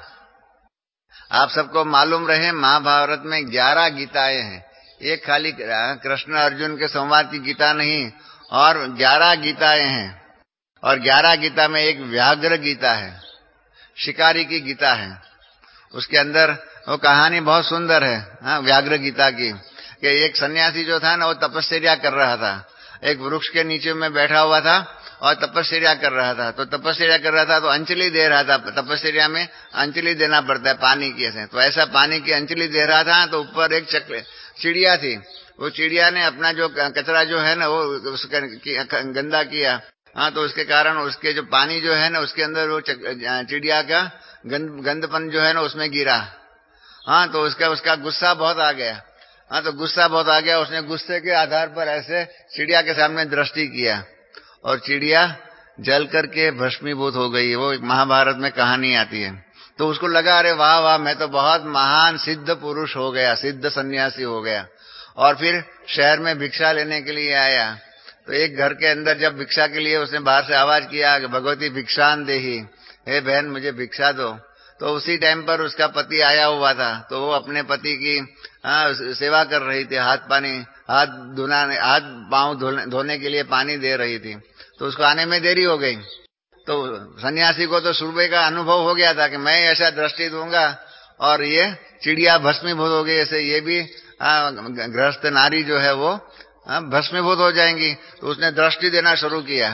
आप सबको मालूम रहे महाभारत में ग्यारह गीताएं हैं। एक खाली कृष्ण अर्जुन के संवाद की गीता नहीं, और ग्यारह गीताएं हैं। और ग्यारह गीता में एक व्याघ्र गीता है, शिकारी की गीता है। उसके अंदर वो कहानी बहुत सुंदर है, हाँ व्याघ्र गीता की, कि एक सन्यासी जो था ना वो तपस्या कर रहा था, एक वृक्ष के नीचे में बैठा हुआ था और तपस्या कर रहा था। तो तपस्या कर रहा था तो अंजलि दे रहा था, तपस्या में अंजलि देना पड़ता है पानी की ऐसे, तो ऐसा पानी की अंजलि दे रहा था। तो ऊपर एक चकले चिड़िया थी, वो चिड़िया ने अपना जो कचरा जो है ना वो उसका गंदा किया। हाँ, तो उसके कारण उसके जो पानी जो है ना उसके अंदर वो चिड़िया का गंद गंदपन जो है ना उसमें गिरा। हाँ, तो उसका उसका गुस्सा बहुत आ गया। हाँ, तो गुस्सा बहुत आ गया। उसने गुस्से के आधार पर ऐसे चिड़िया के सामने दृष्टि किया और चिड़िया जल करके भस्मीभूत हो गई। वो महाभारत में कहानी आती है। तो उसको लगा अरे वाह वाह, मैं तो बहुत महान सिद्ध पुरुष हो गया, सिद्ध सन्यासी हो गया। और फिर शहर में भिक्षा लेने के लिए आया। तो एक घर के अंदर जब भिक्षा के लिए उसने बाहर से आवाज किया कि भगवती भिक्षान देही, हे बहन मुझे भिक्षा दो। तो उसी टाइम पर उसका पति आया हुआ था। तो वो अपने पति की आ, सेवा कर रही थी, हाथ पानी हाथ धुलाने हाथ पांव धोने के लिए पानी दे रही थी। तो उसको आने में देरी हो गई। तो सन्यासी को तो सुबह का अनुभव हो गया था कि मैं ऐसा दृष्टि दूंगा और ये चिड़िया भस्मीभूत हो गई, ऐसे ये भी गृहस्थ नारी जो है वो भस्मीभूत हो जाएंगी। तो उसने दृष्टि देना शुरू किया।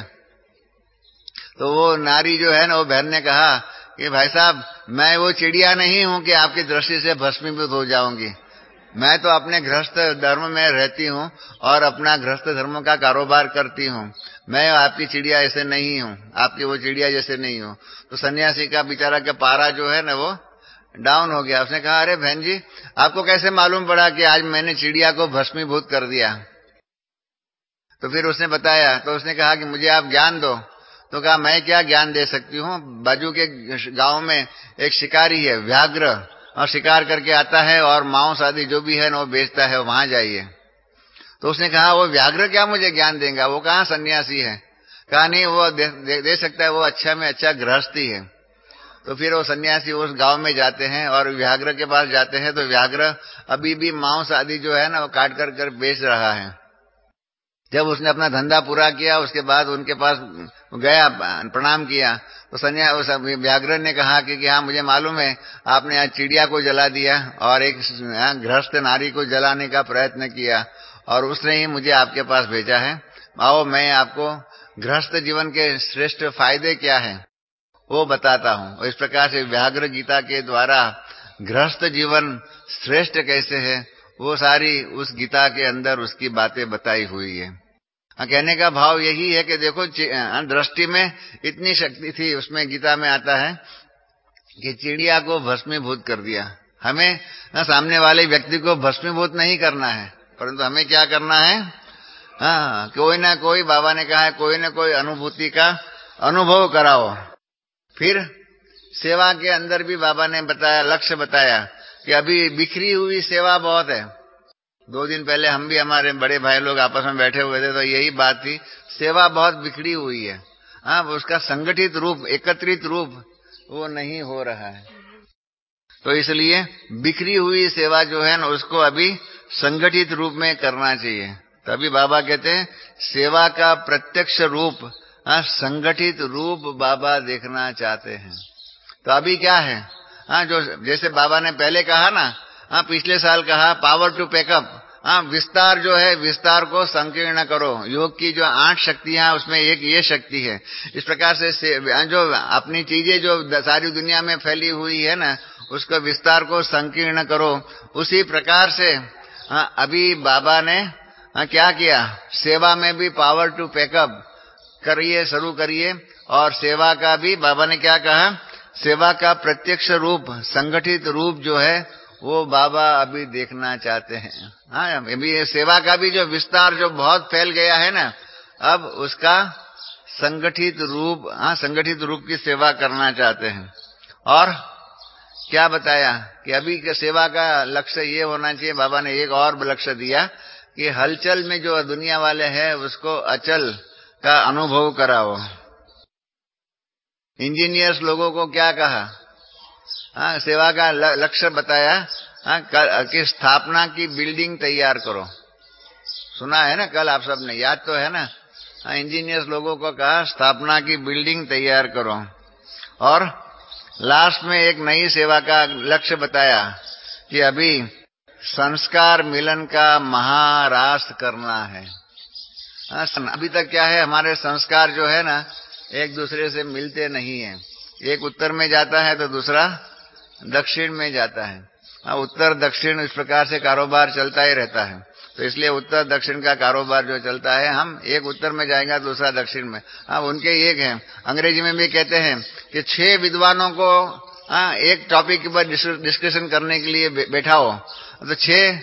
तो वो नारी जो है ना वो बहन ने कहा कि भाई साहब, मैं वो चिड़िया नहीं हूं कि आपकी दृष्टि से भस्मीभूत हो जाऊंगी। मैं तो अपने गृहस्थ धर्म में रहती हूँ और अपना गृहस्थ धर्म का कारोबार करती हूँ। मैं आपकी चिड़िया ऐसे नहीं हूँ, आपकी वो चिड़िया जैसे नहीं हूँ। तो सन्यासी का बेचारा का पारा जो है ना वो डाउन हो गया। उसने कहा अरे बहन जी, आपको कैसे मालूम पड़ा कि आज मैंने चिड़िया को भस्मीभूत कर दिया? तो फिर उसने बताया। तो उसने कहा कि मुझे आप ज्ञान दो। तो कहा मैं क्या ज्ञान दे सकती हूँ, बाजू के गांव में एक शिकारी है व्याघ्र, और शिकार करके आता है और मांस आदि जो भी है ना वो बेचता है, वहां जाइए। तो उसने कहा वो व्याघ्र क्या मुझे ज्ञान देगा, वो कहाँ सन्यासी है। कहा नहीं, वो दे, दे, दे सकता है, वो अच्छा में अच्छा गृहस्थी है। तो फिर वो सन्यासी उस गांव में जाते हैं और व्याघ्र के पास जाते हैं, तो व्याघ्र अभी भी मांस आदि जो है ना वो काट कर कर बेच रहा है। जब उसने अपना धंधा पूरा किया, उसके बाद उनके पास गया, प्रणाम किया, तो सन्या उस व्याघ्र ने कहा कि, कि हाँ मुझे मालूम है आपने आज चिड़िया को जला दिया और एक गृहस्थ नारी को जलाने का प्रयत्न किया और उसने ही मुझे आपके पास भेजा है। आओ मैं आपको गृहस्थ जीवन के श्रेष्ठ फायदे क्या है वो बताता हूँ। इस प्रकार से व्याघ्र गीता के द्वारा गृहस्थ जीवन श्रेष्ठ कैसे है वो सारी उस गीता के अंदर उसकी बातें बताई हुई है। कहने का भाव यही है कि देखो दृष्टि में इतनी शक्ति थी, उसमें गीता में आता है कि चिड़िया को भस्मीभूत कर दिया। हमें सामने वाले व्यक्ति को भस्मीभूत नहीं करना है, परंतु हमें क्या करना है, हाँ कोई ना कोई, बाबा ने कहा है कोई ना कोई अनुभूति का अनुभव कराओ। फिर सेवा के अंदर भी बाबा ने बताया, लक्ष्य बताया कि अभी बिखरी हुई सेवा बहुत है। दो दिन पहले हम भी, हमारे बड़े भाई लोग आपस में बैठे हुए थे, तो यही बात थी, सेवा बहुत बिखरी हुई है। हाँ, उसका संगठित रूप, एकत्रित रूप वो नहीं हो रहा है। तो इसलिए बिखरी हुई सेवा जो है ना उसको अभी संगठित रूप में करना चाहिए। तभी बाबा कहते हैं सेवा का प्रत्यक्ष रूप, हाँ संगठित रूप बाबा देखना चाहते हैं। तो अभी क्या है, हाँ जो जैसे बाबा ने पहले कहा ना, हाँ पिछले साल कहा पावर टू पैकअप, हाँ विस्तार जो है विस्तार को संकीर्ण करो। योग की जो आठ शक्तियां उसमें एक ये शक्ति है। इस प्रकार से जो अपनी चीजें जो सारी दुनिया में फैली हुई है ना उसको विस्तार को संकीर्ण करो। उसी प्रकार से हाँ अभी बाबा ने हाँ क्या किया, सेवा में भी पावर टू पैकअप करिए, शुरू करिए। और सेवा का भी बाबा ने क्या कहा, सेवा का प्रत्यक्ष रूप, संगठित रूप जो है वो बाबा अभी देखना चाहते हैं। हाँ अभी सेवा का भी जो विस्तार जो बहुत फैल गया है ना, अब उसका संगठित रूप, हाँ संगठित रूप की सेवा करना चाहते हैं। और क्या बताया कि अभी के सेवा का लक्ष्य ये होना चाहिए, बाबा ने एक और लक्ष्य दिया कि हलचल में जो दुनिया वाले हैं उसको अचल का अनुभव कराओ। इंजीनियर्स लोगों को क्या कहा, हाँ सेवा का लक्ष्य बताया, हाँ कि स्थापना की बिल्डिंग तैयार करो। सुना है ना कल आप सबने, याद तो है ना। हाँ इंजीनियर्स लोगों को कहा स्थापना की बिल्डिंग तैयार करो। और लास्ट में एक नई सेवा का लक्ष्य बताया कि अभी संस्कार मिलन का महाराष्ट्र करना है। हाँ अभी तक क्या है, हमारे संस्कार जो है ना एक दूसरे से मिलते नहीं है। एक उत्तर में जाता है तो दूसरा दक्षिण में जाता है। हाँ उत्तर दक्षिण इस प्रकार से कारोबार चलता ही रहता है। तो इसलिए उत्तर दक्षिण का कारोबार जो चलता है, हम एक उत्तर में जाएगा दूसरा दक्षिण में। हाँ उनके एक है, अंग्रेजी में भी कहते हैं कि छह विद्वानों को हाँ एक टॉपिक के ऊपर डिस्कशन करने के लिए बैठाओ तो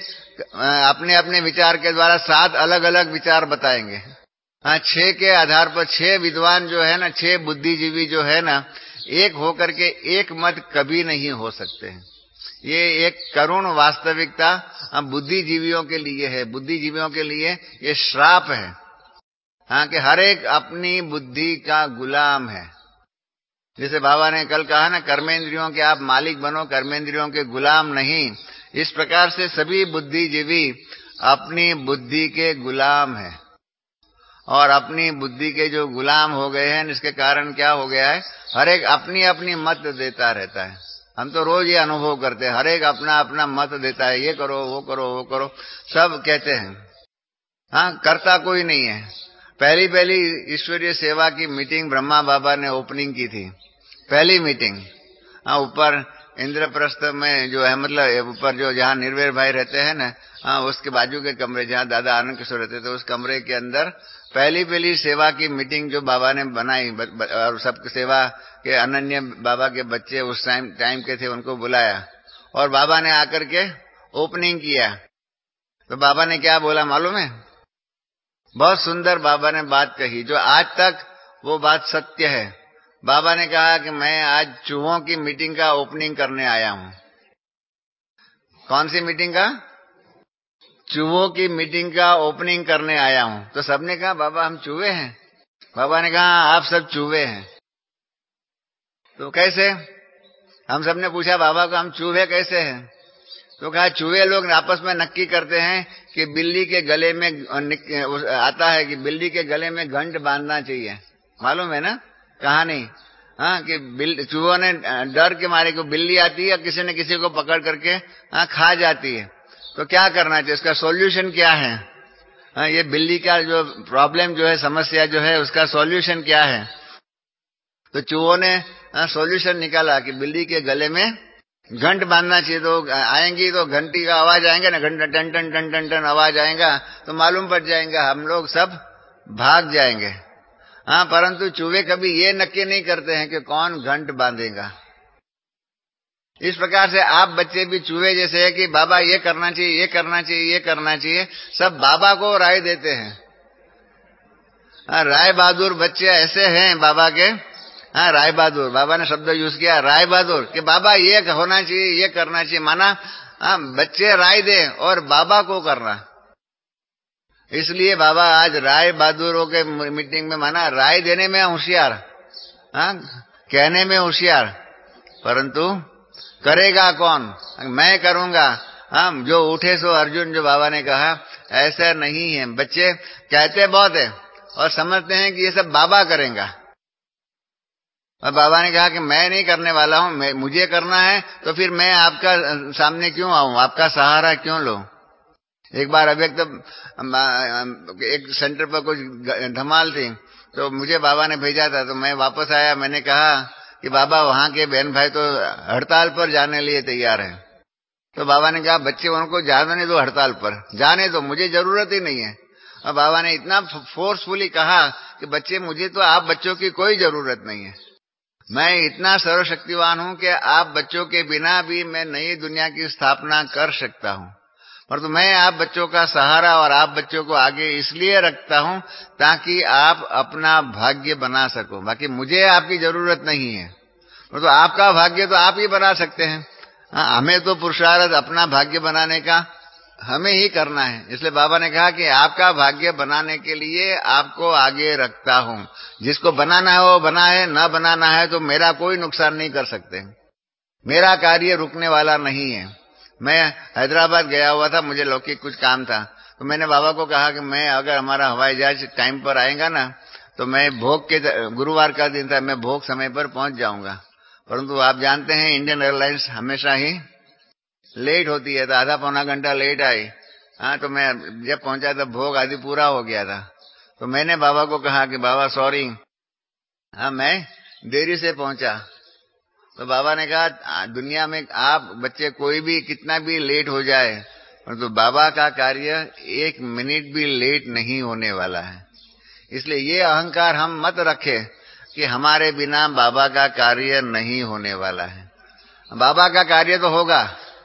छह अपने अपने विचार के द्वारा सात अलग अलग विचार बताएंगे। हाँ छह के आधार पर छह विद्वान जो है ना, छह बुद्धिजीवी जो है ना, एक होकर के एक मत कभी नहीं हो सकते हैं। ये एक करुण वास्तविकता बुद्धिजीवियों के लिए है, बुद्धिजीवियों के लिए ये श्राप है। हाँ कि हर एक अपनी बुद्धि का गुलाम है। जैसे बाबा ने कल कहा ना, कर्मेंद्रियों के आप मालिक बनो, कर्मेंद्रियों के गुलाम नहीं। इस प्रकार से सभी बुद्धिजीवी अपनी बुद्धि के गुलाम है और अपनी बुद्धि के जो गुलाम हो गए हैं, इसके कारण क्या हो गया है, हर एक अपनी अपनी मत देता रहता है। हम तो रोज ये अनुभव करते हैं, हर एक अपना अपना मत देता है, ये करो वो करो वो करो सब कहते हैं, हाँ करता कोई नहीं है। पहली पहली ईश्वरीय सेवा की मीटिंग ब्रह्मा बाबा ने ओपनिंग की थी, पहली मीटिंग। हाँ ऊपर इंद्रप्रस्थ में जो है, मतलब ऊपर जो जहाँ निर्वैर भाई रहते हैं ना, हाँ उसके बाजू के कमरे जहाँ दादा आनंद किशोर रहते थे, उस कमरे के अंदर पहली पहली सेवा की मीटिंग जो बाबा ने बनाई और सब सेवा के अनन्य बाबा के बच्चे उस टाइम टाइम के थे, उनको बुलाया और बाबा ने आकर के ओपनिंग किया। तो बाबा ने क्या बोला मालूम है, बहुत सुंदर बाबा ने बात कही जो आज तक वो बात सत्य है। बाबा ने कहा कि मैं आज चूहों की मीटिंग का ओपनिंग करने आया हूँ। कौन सी मीटिंग का? चूहों की मीटिंग का ओपनिंग करने आया हूँ। तो सबने कहा बाबा हम चूहे हैं। बाबा ने कहा आप सब चूहे हैं। तो कैसे? हम सबने पूछा बाबा को, हम चूहे कैसे हैं? तो कहा चूहे लोग आपस में नक्की करते हैं कि बिल्ली के गले में आता है कि बिल्ली के गले में घंट बांधना चाहिए। मालूम है ना कहानी? हाँ, कि चूहों ने डर के मारे को बिल्ली आती है, किसी न किसी को पकड़ करके हाँ खा जाती है। तो क्या करना चाहिए, इसका सॉल्यूशन क्या है? हाँ, ये बिल्ली का जो प्रॉब्लम जो है, समस्या जो है, उसका सॉल्यूशन क्या है? तो चूहों ने सॉल्यूशन निकाला कि बिल्ली के गले में घंट बांधना चाहिए। तो आएंगी तो घंटी का आवाज आएंगे ना, घंटा टन टन टन टन टन आवाज आएगा तो मालूम पड़ जाएगा, हम लोग सब भाग जाएंगे। हाँ, परंतु चूहे कभी ये नक्की नहीं करते हैं कि कौन घंट बांधेगा। इस प्रकार से आप बच्चे भी चूहे जैसे है कि बाबा ये करना चाहिए, ये करना चाहिए, ये करना चाहिए, सब बाबा को राय देते हैं। हाँ, राय बहादुर बच्चे ऐसे हैं बाबा के। हाँ, राय बहादुर, बाबा ने शब्द यूज किया राय बहादुर कि बाबा ये होना चाहिए, ये करना चाहिए। माना हाँ, बच्चे राय दे और बाबा को करना। इसलिए बाबा आज राय बहादुरों के मीटिंग में माना राय देने में होशियार, हाँ, कहने में होशियार, परंतु करेगा कौन? मैं करूंगा। हाँ, जो उठे सो अर्जुन, जो बाबा ने कहा, ऐसा नहीं है। बच्चे कहते बहुत है और समझते हैं कि ये सब बाबा करेंगे। और बाबा ने कहा कि मैं नहीं करने वाला हूं, मैं मुझे करना है, तो फिर मैं आपका सामने क्यों आऊं, आपका सहारा क्यों लूं? एक बार अव्यक्त तो एक सेंटर पर कुछ धमाल थी, तो मुझे बाबा ने भेजा था। तो मैं वापस आया, मैंने कहा कि बाबा वहां के बहन भाई तो हड़ताल पर जाने लिए तैयार है। तो बाबा ने कहा बच्चे उनको जाने दो, हड़ताल पर जाने दो, मुझे जरूरत ही नहीं है। और बाबा ने इतना फोर्सफुली कहा कि बच्चे मुझे तो आप बच्चों की कोई जरूरत नहीं है, मैं इतना सर्वशक्तिवान हूं कि आप बच्चों के बिना भी मैं नई दुनिया की स्थापना कर सकता हूं, परंतु मैं आप बच्चों का सहारा और आप बच्चों को आगे इसलिए रखता हूं ताकि आप अपना भाग्य बना सको। बाकी मुझे आपकी जरूरत नहीं है, तो आपका भाग्य तो आप ही बना सकते हैं। हमें तो पुरुषार्थ अपना भाग्य बनाने का हमें ही करना है। इसलिए बाबा ने कहा कि आपका भाग्य बनाने के लिए आपको आगे रखता हूं। जिसको बनाना है वो बना है, न बनाना है तो मेरा कोई नुकसान नहीं कर सकते। मेरा कार्य रुकने वाला नहीं है। मैं हैदराबाद गया हुआ था, मुझे लौकिक कुछ काम था, तो मैंने बाबा को कहा कि मैं अगर हमारा हवाई जहाज टाइम पर आएगा ना, तो मैं भोग के, गुरुवार का दिन था, मैं भोग समय पर पहुंच जाऊंगा। परंतु आप जानते हैं इंडियन एयरलाइंस हमेशा ही लेट होती है, तो आधा पौना घंटा लेट आई। हाँ, तो मैं जब पहुंचा तो भोग आदि पूरा हो गया था। तो मैंने बाबा को कहा कि बाबा सॉरी, हाँ मैं देरी से पहुंचा। तो बाबा ने कहा दुनिया में आप बच्चे कोई भी कितना भी लेट हो जाए, परंतु तो बाबा का कार्य एक मिनट भी लेट नहीं होने वाला है। इसलिए ये अहंकार हम मत रखें कि हमारे बिना बाबा का कार्य नहीं होने वाला है। बाबा का कार्य तो होगा,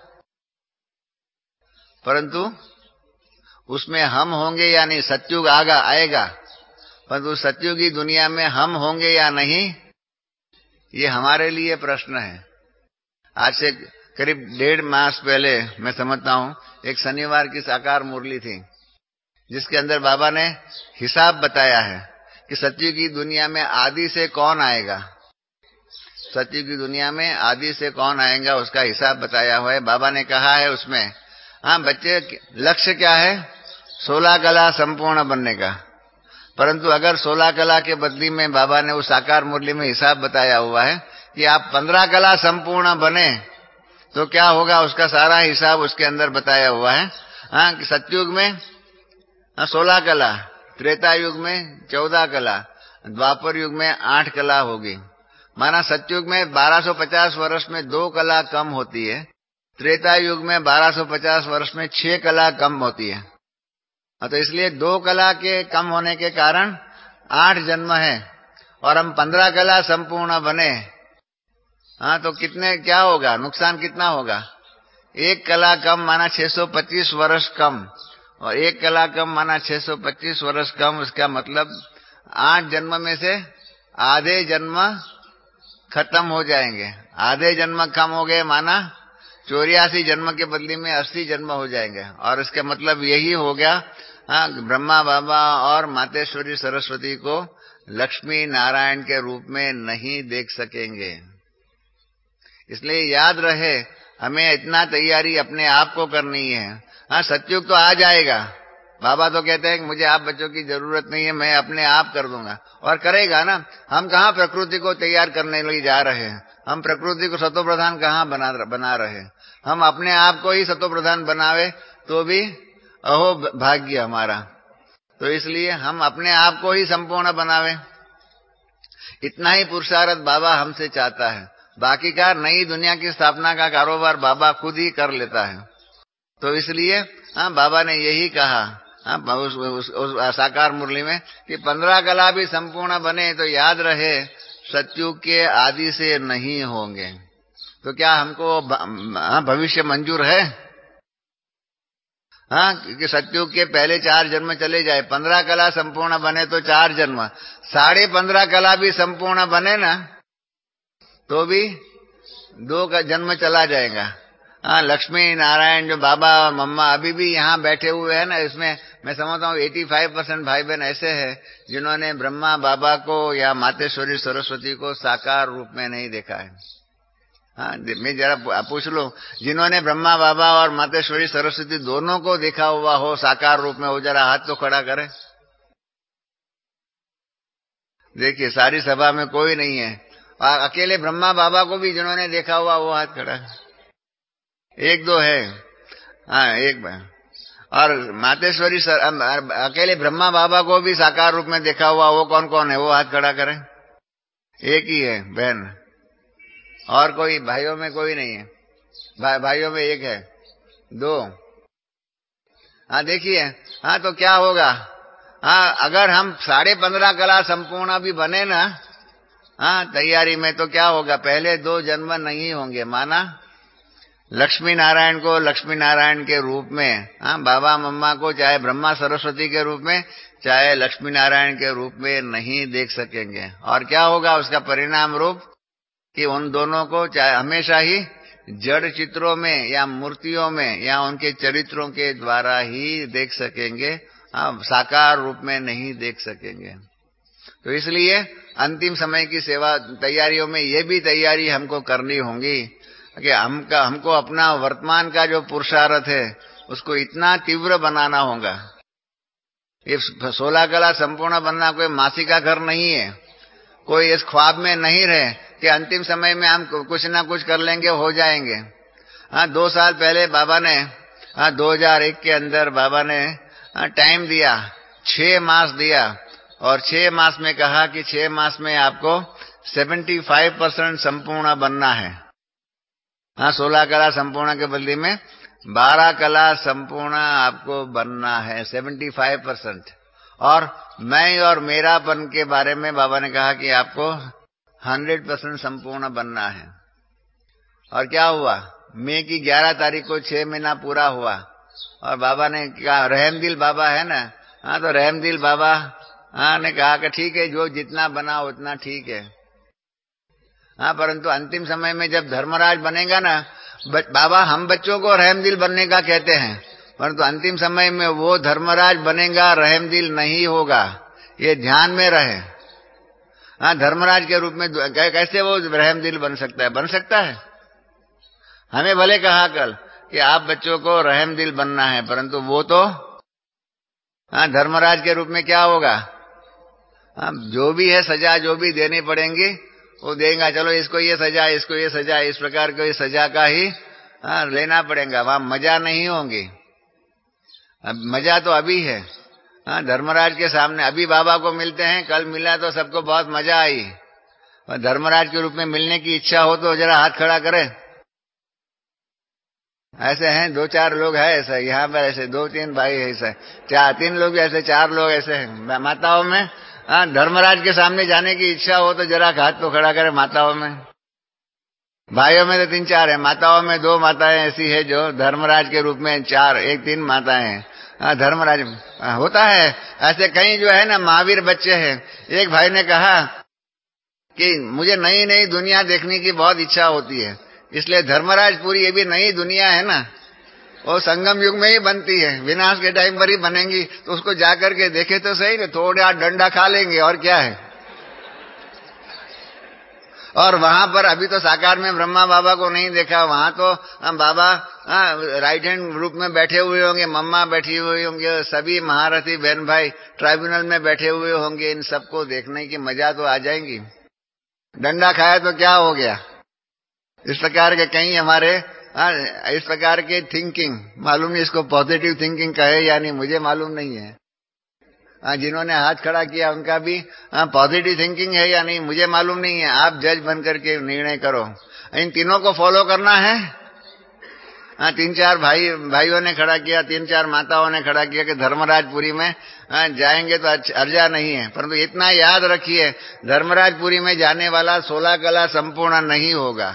परंतु उसमें हम होंगे या नहीं, सतयुग आगा आएगा, परंतु सतयुग की दुनिया में हम होंगे या नहीं, ये हमारे लिए प्रश्न है। आज से करीब डेढ़ मास पहले मैं समझता हूँ एक शनिवार की साकार मुरली थी, जिसके अंदर बाबा ने हिसाब बताया है कि सतयुग की दुनिया में आदि से कौन आएगा, सतयुग की दुनिया में आदि से कौन आएगा, उसका हिसाब बताया हुआ है। बाबा ने कहा है उसमें, हाँ बच्चे लक्ष्य क्या है, सोलह कला संपूर्ण बनने का, परंतु अगर सोलह कला के बदली में बाबा ने उस साकार मुरली में हिसाब बताया हुआ है कि आप पंद्रह कला संपूर्ण बने तो क्या होगा, उसका सारा हिसाब उसके अंदर बताया हुआ है। हाँ, कि सतयुग में सोलह कला, त्रेता युग में चौदह कला, द्वापर युग में आठ कला होगी। माना सतयुग में बारह सौ पचास वर्ष में दो कला कम होती है, त्रेता युग में बारह सौ पचास वर्ष में छह कला कम होती है। तो इसलिए दो कला के कम होने के कारण आठ जन्म है और हम पंद्रह कला संपूर्ण बने, हाँ तो कितने क्या होगा, नुकसान कितना होगा। एक कला कम माना छह सौ पच्चीस वर्ष कम, और एक कला कम माना छह सौ पच्चीस वर्ष कम। उसका मतलब आठ जन्म में से आधे जन्म खत्म हो जाएंगे। आधे जन्म कम हो गए माना चौरासी जन्म के बदले में अस्सी जन्म हो जाएंगे। और इसका मतलब यही हो गया, हाँ, ब्रह्मा बाबा और मातेश्वरी सरस्वती को लक्ष्मी नारायण के रूप में नहीं देख सकेंगे। इसलिए याद रहे हमें इतना तैयारी अपने आप को करनी है। हाँ, सतयुग तो आ जाएगा। बाबा तो कहते हैं कि मुझे आप बच्चों की जरूरत नहीं है, मैं अपने आप कर दूंगा, और करेगा ना। हम कहाँ प्रकृति को तैयार करने लिए जा रहे हैं, हम प्रकृति को सतो प्रधान कहाँ बना बना रहे हैं। हम अपने आप को ही सतो प्रधान बनावे तो भी अहो भाग्य हमारा। तो इसलिए हम अपने आप को ही संपूर्ण बनावे, इतना ही पुरुषार्थ बाबा हमसे चाहता है। बाकी का नई दुनिया की स्थापना का कारोबार बाबा खुद ही कर लेता है। तो इसलिए हाँ, बाबा ने यही कहा हाँ, उस, उस, उस साकार मुरली में कि पंद्रह कला भी संपूर्ण बने तो याद रहे सतयुग के आदि से नहीं होंगे। तो क्या हमको भविष्य मंजूर है? हाँ, क्योंकि सतयुग के पहले चार जन्म चले जाए, पंद्रह कला संपूर्ण बने तो चार जन्म, साढ़े पंद्रह कला भी संपूर्ण बने ना तो भी दो का जन्म चला जाएगा। हाँ, लक्ष्मी नारायण जो बाबा मम्मा अभी भी यहाँ बैठे हुए हैं ना, इसमें मैं समझता हूँ पचासी परसेंट भाई बहन ऐसे हैं जिन्होंने ब्रह्मा बाबा को या मातेश्वरी सरस्वती को साकार रूप में नहीं देखा है। हाँ, मैं जरा पूछ लो, जिन्होंने ब्रह्मा बाबा और मातेश्वरी सरस्वती दोनों को देखा हुआ हो साकार रूप में, वो जरा हाथ तो खड़ा करे। देखिए, सारी सभा में कोई नहीं है। अकेले ब्रह्मा बाबा को भी जिन्होंने देखा हुआ वो हाथ खड़ा है, एक दो है। हाँ, एक बार। और मातेश्वरी सर, अकेले ब्रह्मा बाबा को भी साकार रूप में देखा हुआ वो कौन कौन है, वो हाथ खड़ा करें। एक ही है बहन, और कोई भाइयों में कोई नहीं है। भा, भाइयों में एक है, दो। हाँ, देखिए। हाँ, तो क्या होगा? हाँ, अगर हम साढ़े पंद्रह कला संपूर्ण भी बने ना हाँ तैयारी में, तो क्या होगा? पहले दो जन्म नहीं होंगे। माना लक्ष्मी नारायण को लक्ष्मी नारायण के रूप में, हाँ, बाबा मम्मा को चाहे ब्रह्मा सरस्वती के रूप में चाहे लक्ष्मी नारायण के रूप में नहीं देख सकेंगे। और क्या होगा उसका परिणाम रूप कि उन दोनों को चाहे हमेशा ही जड़ चित्रों में या मूर्तियों में या उनके चरित्रों के द्वारा ही देख सकेंगे, हाँ, साकार रूप में नहीं देख सकेंगे। तो इसलिए अंतिम समय की सेवा तैयारियों में ये भी तैयारी हमको करनी होगी कि हमका हमको अपना वर्तमान का जो पुरुषार्थ है उसको इतना तीव्र बनाना होगा। ये सोलह कला संपूर्ण बनना कोई मासी का घर नहीं है, कोई इस ख्वाब में नहीं रहे कि अंतिम समय में हम कुछ ना कुछ कर लेंगे, हो जाएंगे। हाँ, दो साल पहले बाबा ने, हाँ, दो हज़ार एक के अंदर बाबा ने हाँ, टाइम दिया, छह मास दिया, और छह मास में कहा कि छह मास में आपको पचहत्तर परसेंट संपूर्ण बनना है। हाँ, सोलह कला संपूर्ण के बदले में बारह कला संपूर्ण आपको बनना है, पचहत्तर परसेंट। और मैं और मेरापन के बारे में बाबा ने कहा कि आपको सौ परसेंट संपूर्ण बनना है। और क्या हुआ? मई की ग्यारह तारीख को छह महीना पूरा हुआ, और बाबा ने कहा, रहमदिल बाबा है ना, हाँ, तो रहमदिल बाबा हाँ ने कहा कि ठीक है, जो जितना बना उतना ठीक है। हाँ, परंतु अंतिम समय में जब धर्मराज बनेगा ना, बाबा हम बच्चों को रहमदिल बनने का कहते हैं, परंतु अंतिम समय में वो धर्मराज बनेगा, रहमदिल नहीं होगा, ये ध्यान में रहे। हाँ, धर्मराज के रूप में कैसे वो रहमदिल बन सकता है? बन सकता है? हमें भले कहा कल कि आप बच्चों को रहमदिल बनना है, परंतु वो तो हाँ धर्मराज के रूप में क्या होगा? हाँ, जो भी है सजा जो भी देनी पड़ेंगी वो देगा। चलो इसको ये सजा, इसको ये सजा, इस प्रकार को ये सजा का ही हाँ लेना पड़ेगा। वहां मजा नहीं होंगी। अब मजा तो अभी है। हाँ, धर्मराज के सामने अभी बाबा को मिलते हैं, कल मिला तो सबको बहुत मजा आई, और धर्मराज के रूप में मिलने की इच्छा हो तो जरा हाथ खड़ा करें। ऐसे हैं दो चार लोग हैं ऐसे, यहाँ पर ऐसे दो तीन भाई ऐसे, चार तीन लोग ऐसे, चार लोग ऐसे हैं माताओं में। हाँ, धर्मराज के सामने जाने की इच्छा हो तो जरा हाथ तो खड़ा करें माताओं में। भाइयों में तो तीन चार है, माताओं में दो माताएं ऐसी है जो धर्मराज के रूप में, चार एक तीन माताएं हैं। हाँ, धर्मराज होता है ऐसे। कई जो है ना महावीर बच्चे हैं। एक भाई ने कहा कि मुझे नई नई दुनिया देखने की बहुत इच्छा होती है, इसलिए धर्मराजपुरी ये भी नई दुनिया है ना, वो संगम युग में ही बनती है, विनाश के टाइम पर ही बनेंगी, तो उसको जाकर के देखे तो सही ना, थोड़ा डंडा खा लेंगे और क्या है। और वहां पर अभी तो साकार में ब्रह्मा बाबा को नहीं देखा, वहां तो हम बाबा राइट हैंड ग्रुप में बैठे हुए होंगे, मम्मा बैठी हुई होंगे, सभी महारथी बहन भाई ट्राइब्यूनल में बैठे हुए होंगे। इन सबको देखने की मजा तो आ जाएगी। डंडा खाया तो क्या हो गया, इस प्रकार के कहीं हमारे आ, इस प्रकार के थिंकिंग, मालूम नहीं इसको पॉजिटिव थिंकिंग कहे या नहीं, मुझे मालूम नहीं है। आ, जिन्होंने हाथ खड़ा किया उनका भी पॉजिटिव थिंकिंग है या नहीं, मुझे मालूम नहीं है। आप जज बन करके निर्णय करो। इन तीनों को फॉलो करना है। आ, तीन चार भाई भाइयों ने खड़ा किया, तीन चार माताओं ने खड़ा किया कि धर्मराजपुरी में आ, जाएंगे तो अर्जा नहीं है, परंतु इतना याद रखिए, धर्मराजपुरी में जाने वाला सोलह कला संपूर्ण नहीं होगा।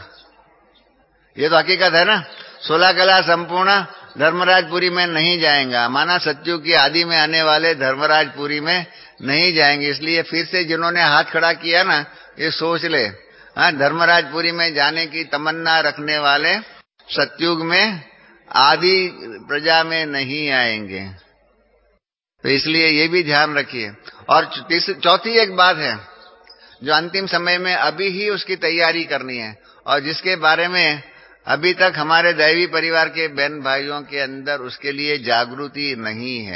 ये तो हकीकत है ना। सोलह कला संपूर्ण धर्मराजपुरी में नहीं जाएगा, माना सत्युग की आदि में आने वाले धर्मराजपुरी में नहीं जाएंगे। इसलिए फिर से जिन्होंने हाथ खड़ा किया ना, ये सोच ले, हाँ, धर्मराजपुरी में जाने की तमन्ना रखने वाले सत्युग में आदि प्रजा में नहीं आएंगे। तो इसलिए ये भी ध्यान रखिए। और चौथी एक बात है जो अंतिम समय में अभी ही उसकी तैयारी करनी है, और जिसके बारे में अभी तक हमारे दैवी परिवार के बहन भाइयों के अंदर उसके लिए जागृति नहीं है।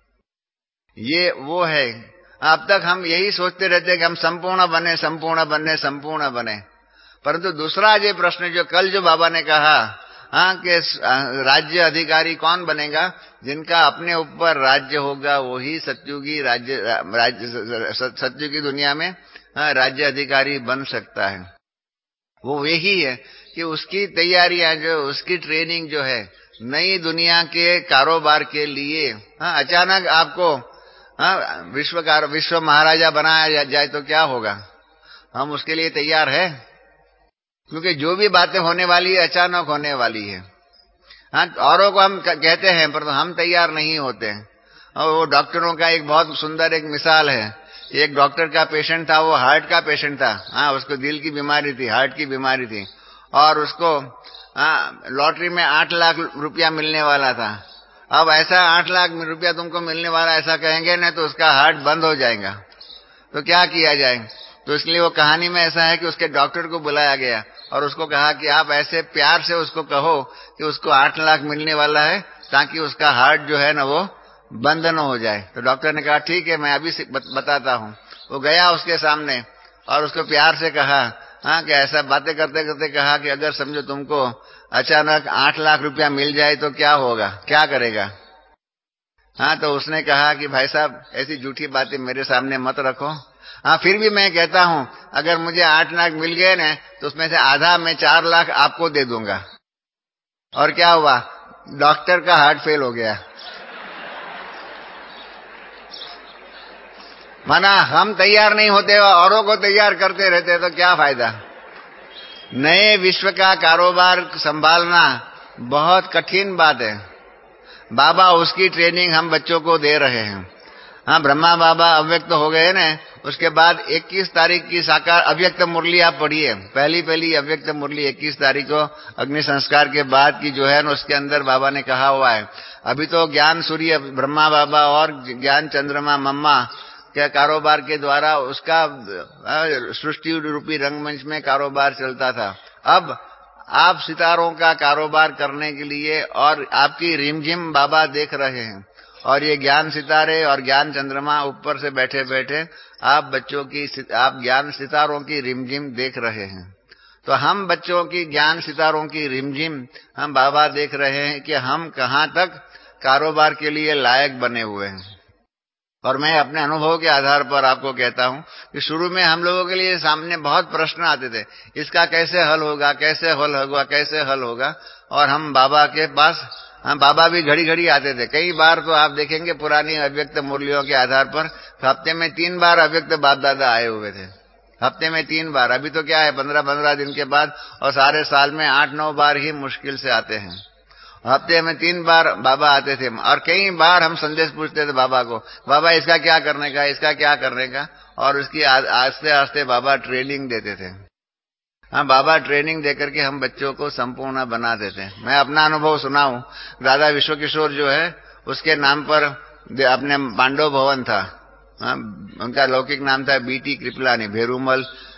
ये वो है, अब तक हम यही सोचते रहते हैं कि हम संपूर्ण बने, संपूर्ण बने, संपूर्ण बने। परंतु दूसरा ये प्रश्न जो कल जो बाबा ने कहा, हाँ, कि राज्य अधिकारी कौन बनेगा, जिनका अपने ऊपर राज्य होगा वही सत्युगी राज्य, राज्य सत्युगी दुनिया में राज्य अधिकारी बन सकता है। वो यही है कि उसकी तैयारियां, जो उसकी ट्रेनिंग जो है नई दुनिया के कारोबार के लिए, हाँ, अचानक आपको हाँ, विश्व कार विश्व महाराजा बनाया जाए तो क्या होगा, हम उसके लिए तैयार है? क्योंकि जो भी बातें होने वाली है अचानक होने वाली है। हाँ, औरों को हम कहते हैं पर हम तैयार नहीं होते हैं। और वो डॉक्टरों का एक बहुत सुंदर एक मिसाल है। एक डॉक्टर का पेशेंट था, वो हार्ट का पेशेंट था। हाँ, उसको दिल की बीमारी थी, हार्ट की बीमारी थी, और उसको हाँ, लॉटरी में आठ लाख रुपया मिलने वाला था। अब ऐसा आठ लाख रुपया तुमको मिलने वाला ऐसा कहेंगे ना तो उसका हार्ट बंद हो जाएगा। तो क्या किया जाए? तो इसलिए वो कहानी में ऐसा है कि उसके डॉक्टर को बुलाया गया और उसको कहा कि आप ऐसे प्यार से उसको कहो कि उसको आठ लाख मिलने वाला है ताकि उसका हार्ट जो है ना वो बंद न हो जाए। तो डॉक्टर ने कहा ठीक है, मैं अभी बताता हूँ। वो गया उसके सामने और उसको प्यार से कहा, हाँ, कि ऐसा बातें करते करते कहा कि अगर समझो तुमको अचानक आठ लाख रुपया मिल जाए तो क्या होगा, क्या करेगा? हाँ, तो उसने कहा कि भाई साहब ऐसी झूठी बातें मेरे सामने मत रखो। हाँ, फिर भी मैं कहता हूँ अगर मुझे आठ लाख मिल गए ना तो उसमें से आधा मैं चार लाख आपको दे दूंगा। और क्या हुआ? डॉक्टर का हार्ट फेल हो गया। माना हम तैयार नहीं होते, औरों को तैयार करते रहते तो क्या फायदा? नए विश्व का कारोबार संभालना बहुत कठिन बात है। बाबा उसकी ट्रेनिंग हम बच्चों को दे रहे हैं। हाँ, ब्रह्मा बाबा अव्यक्त हो गए ना, उसके बाद इक्कीस तारीख की साकार अव्यक्त मुरली आप पढ़िए। पहली पहली अव्यक्त मुरली इक्कीस तारीख को अग्नि संस्कार के बाद की जो है ना, उसके अंदर बाबा ने कहा हुआ है। अभी तो ज्ञान सूर्य ब्रह्मा बाबा और ज्ञान चंद्रमा मम्मा के कारोबार के द्वारा उसका सृष्टि रूपी रंगमंच में कारोबार चलता था। अब आप सितारों का कारोबार करने के लिए और आपकी रिमझिम बाबा देख रहे हैं, और ये ज्ञान सितारे और ज्ञान चंद्रमा ऊपर से बैठे बैठे आप बच्चों की आप ज्ञान सितारों की रिमझिम देख रहे हैं। तो हम बच्चों की ज्ञान सितारों की रिमझिम हम बाबा देख रहे हैं कि हम कहाँ तक कारोबार के लिए लायक बने हुए हैं। और मैं अपने अनुभव के आधार पर आपको कहता हूं कि शुरू में हम लोगों के लिए सामने बहुत प्रश्न आते थे, इसका कैसे हल होगा, कैसे हल होगा, कैसे हल होगा। और हम बाबा के पास, हम बाबा भी घड़ी घड़ी आते थे। कई बार तो आप देखेंगे पुरानी अव्यक्त मुरलियों के आधार पर हफ्ते में तीन बार अव्यक्त बाप दादा आए हुए थे, हफ्ते में तीन बार। अभी तो क्या है, पंद्रह पंद्रह दिन के बाद, और सारे साल में आठ नौ बार ही मुश्किल से आते हैं। हफ्ते में तीन बार बाबा आते थे, और कई बार हम संदेश पूछते थे बाबा को, बाबा इसका क्या करने का, इसका क्या करने का। और उसकी आस्ते आस्ते बाबा ट्रेनिंग देते थे। हाँ, बाबा ट्रेनिंग देकर के हम बच्चों को संपूर्ण बना देते हैं। मैं अपना अनुभव सुनाऊं, दादा विश्व किशोर जो है उसके नाम पर अपने पांडव भवन था। हाँ, उनका लौकिक नाम था बीटी कृपलानी, भेरूमल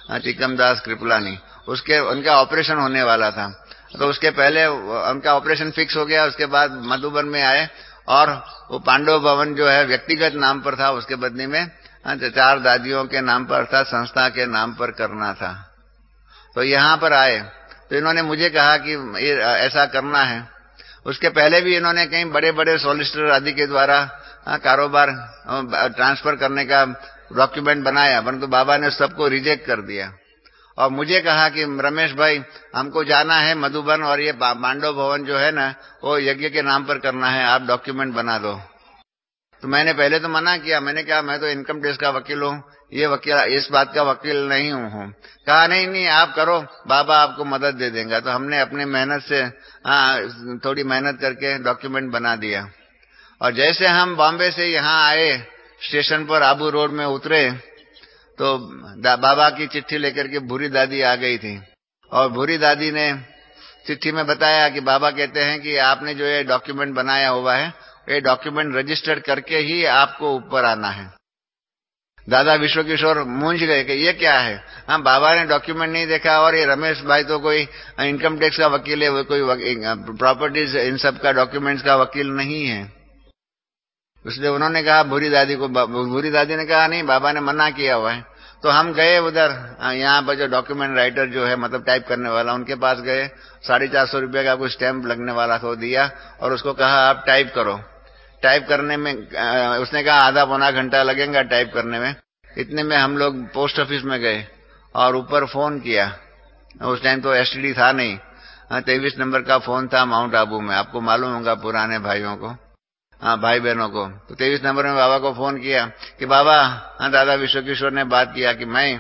टिकमदास कृपलानी, उसके उनका ऑपरेशन होने वाला था। तो उसके पहले उनका ऑपरेशन फिक्स हो गया। उसके बाद मधुबन में आए और वो पांडव भवन जो है व्यक्तिगत नाम पर था, उसके बदले में चार दादियों के नाम पर अर्थात संस्था के नाम पर करना था। तो यहाँ पर आए तो इन्होंने मुझे कहा कि ऐसा करना है। उसके पहले भी इन्होंने कई बड़े बड़े सॉलिसिटर आदि के द्वारा कारोबार ट्रांसफर करने का डॉक्यूमेंट बनाया, परंतु बाबा ने सबको रिजेक्ट कर दिया और मुझे कहा कि रमेश भाई हमको जाना है मधुबन और ये पांडव भवन जो है ना वो यज्ञ के नाम पर करना है, आप डॉक्यूमेंट बना दो। तो मैंने पहले तो मना किया, मैंने कहा मैं तो इनकम टैक्स का वकील हूँ, ये वकील इस बात का वकील नहीं हूँ। कहा नहीं नहीं आप करो, बाबा आपको मदद दे देंगे। तो हमने अपनी मेहनत से हाँ थोड़ी मेहनत करके डॉक्यूमेंट बना दिया। और जैसे हम बॉम्बे से यहाँ आए, स्टेशन पर आबू रोड में उतरे तो बाबा की चिट्ठी लेकर के भूरी दादी आ गई थी और भूरी दादी ने चिट्ठी में बताया कि बाबा कहते हैं कि आपने जो ये डॉक्यूमेंट बनाया हुआ है ये डॉक्यूमेंट रजिस्टर्ड करके ही आपको ऊपर आना है। दादा विश्व किशोर मूंझ गए कि ये क्या है। हाँ बाबा ने डॉक्यूमेंट नहीं देखा और ये रमेश भाई तो कोई इनकम टैक्स का वकील है, वो कोई प्रॉपर्टीज इन सब का डॉक्यूमेंट्स का वकील नहीं है। इसलिए उन्होंने कहा भूरी दादी को, भूरी दादी ने कहा नहीं बाबा ने मना किया हुआ है। तो हम गए उधर, यहाँ पर जो डॉक्यूमेंट राइटर जो है मतलब टाइप करने वाला, उनके पास गए। साढ़े चार सौ रुपये का कोई स्टैंप लगने वाला था, दिया और उसको कहा आप टाइप करो। टाइप करने में उसने कहा आधा पौना घंटा लगेगा टाइप करने में। इतने में हम लोग पोस्ट ऑफिस में गए और ऊपर फोन किया। उस टाइम तो एसटीडी था नहीं, तेईस नंबर का फोन था माउंट आबू में, आपको मालूम होगा पुराने भाइयों को, हाँ भाई बहनों को। तो तेईस नंबर में बाबा को फोन किया कि बाबा हाँ दादा विश्व किशोर ने बात किया कि मैं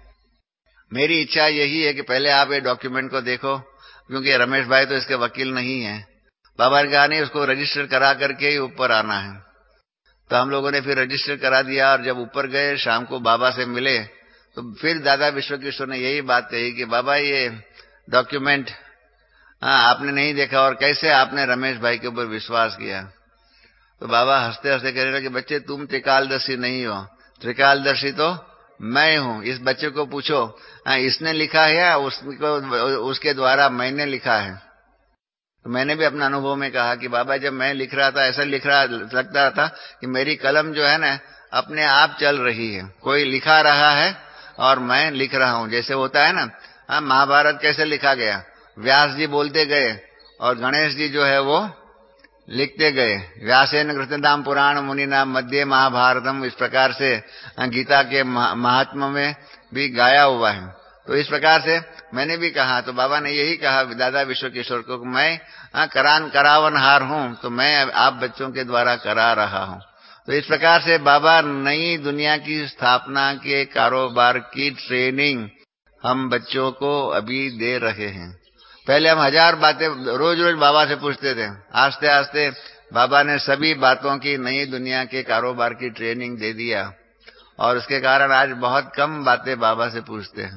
मेरी इच्छा यही है कि पहले आप ये डॉक्यूमेंट को देखो, क्योंकि रमेश भाई तो इसके वकील नहीं है। बाबा ने कहा नहीं उसको रजिस्टर करा करके ही ऊपर आना है। तो हम लोगों ने फिर रजिस्टर करा दिया और जब ऊपर गए शाम को बाबा से मिले तो फिर दादा विश्व किशोर ने यही बात कही कि बाबा ये डॉक्यूमेंट हाँ आपने नहीं देखा और कैसे आपने रमेश भाई के ऊपर विश्वास किया। तो बाबा हंसते हंसते कह रहे कि बच्चे तुम त्रिकालदर्शी नहीं हो, त्रिकालदर्शी तो मैं हूँ। इस बच्चे को पूछो हाँ इसने लिखा है या उसको उसके द्वारा मैंने लिखा है। तो मैंने भी अपने अनुभव में कहा कि बाबा जब मैं लिख रहा था ऐसा लिख रहा लगता था कि मेरी कलम जो है ना अपने आप चल रही है, कोई लिखा रहा है और मैं लिख रहा हूँ। जैसे होता है ना हाँ महाभारत कैसे लिखा गया, व्यास जी बोलते गए और गणेश जी जो है वो लिखते गए। व्यासेन कृतनाम पुराण मुनि नाम मध्य महाभारतम, इस प्रकार से गीता के महात्मा में भी गाया हुआ है। तो इस प्रकार से मैंने भी कहा, तो बाबा ने यही कहा दादा विश्व किशोर को, मैं करान करावनहार हूँ तो मैं आप बच्चों के द्वारा करा रहा हूँ। तो इस प्रकार से बाबा नई दुनिया की स्थापना के कारोबार की ट्रेनिंग हम बच्चों को अभी दे रहे हैं। पहले हम हजार बातें रोज रोज बाबा से पूछते थे, आस्ते आस्ते बाबा ने सभी बातों की नई दुनिया के कारोबार की ट्रेनिंग दे दिया और उसके कारण आज बहुत कम बातें बाबा से पूछते हैं।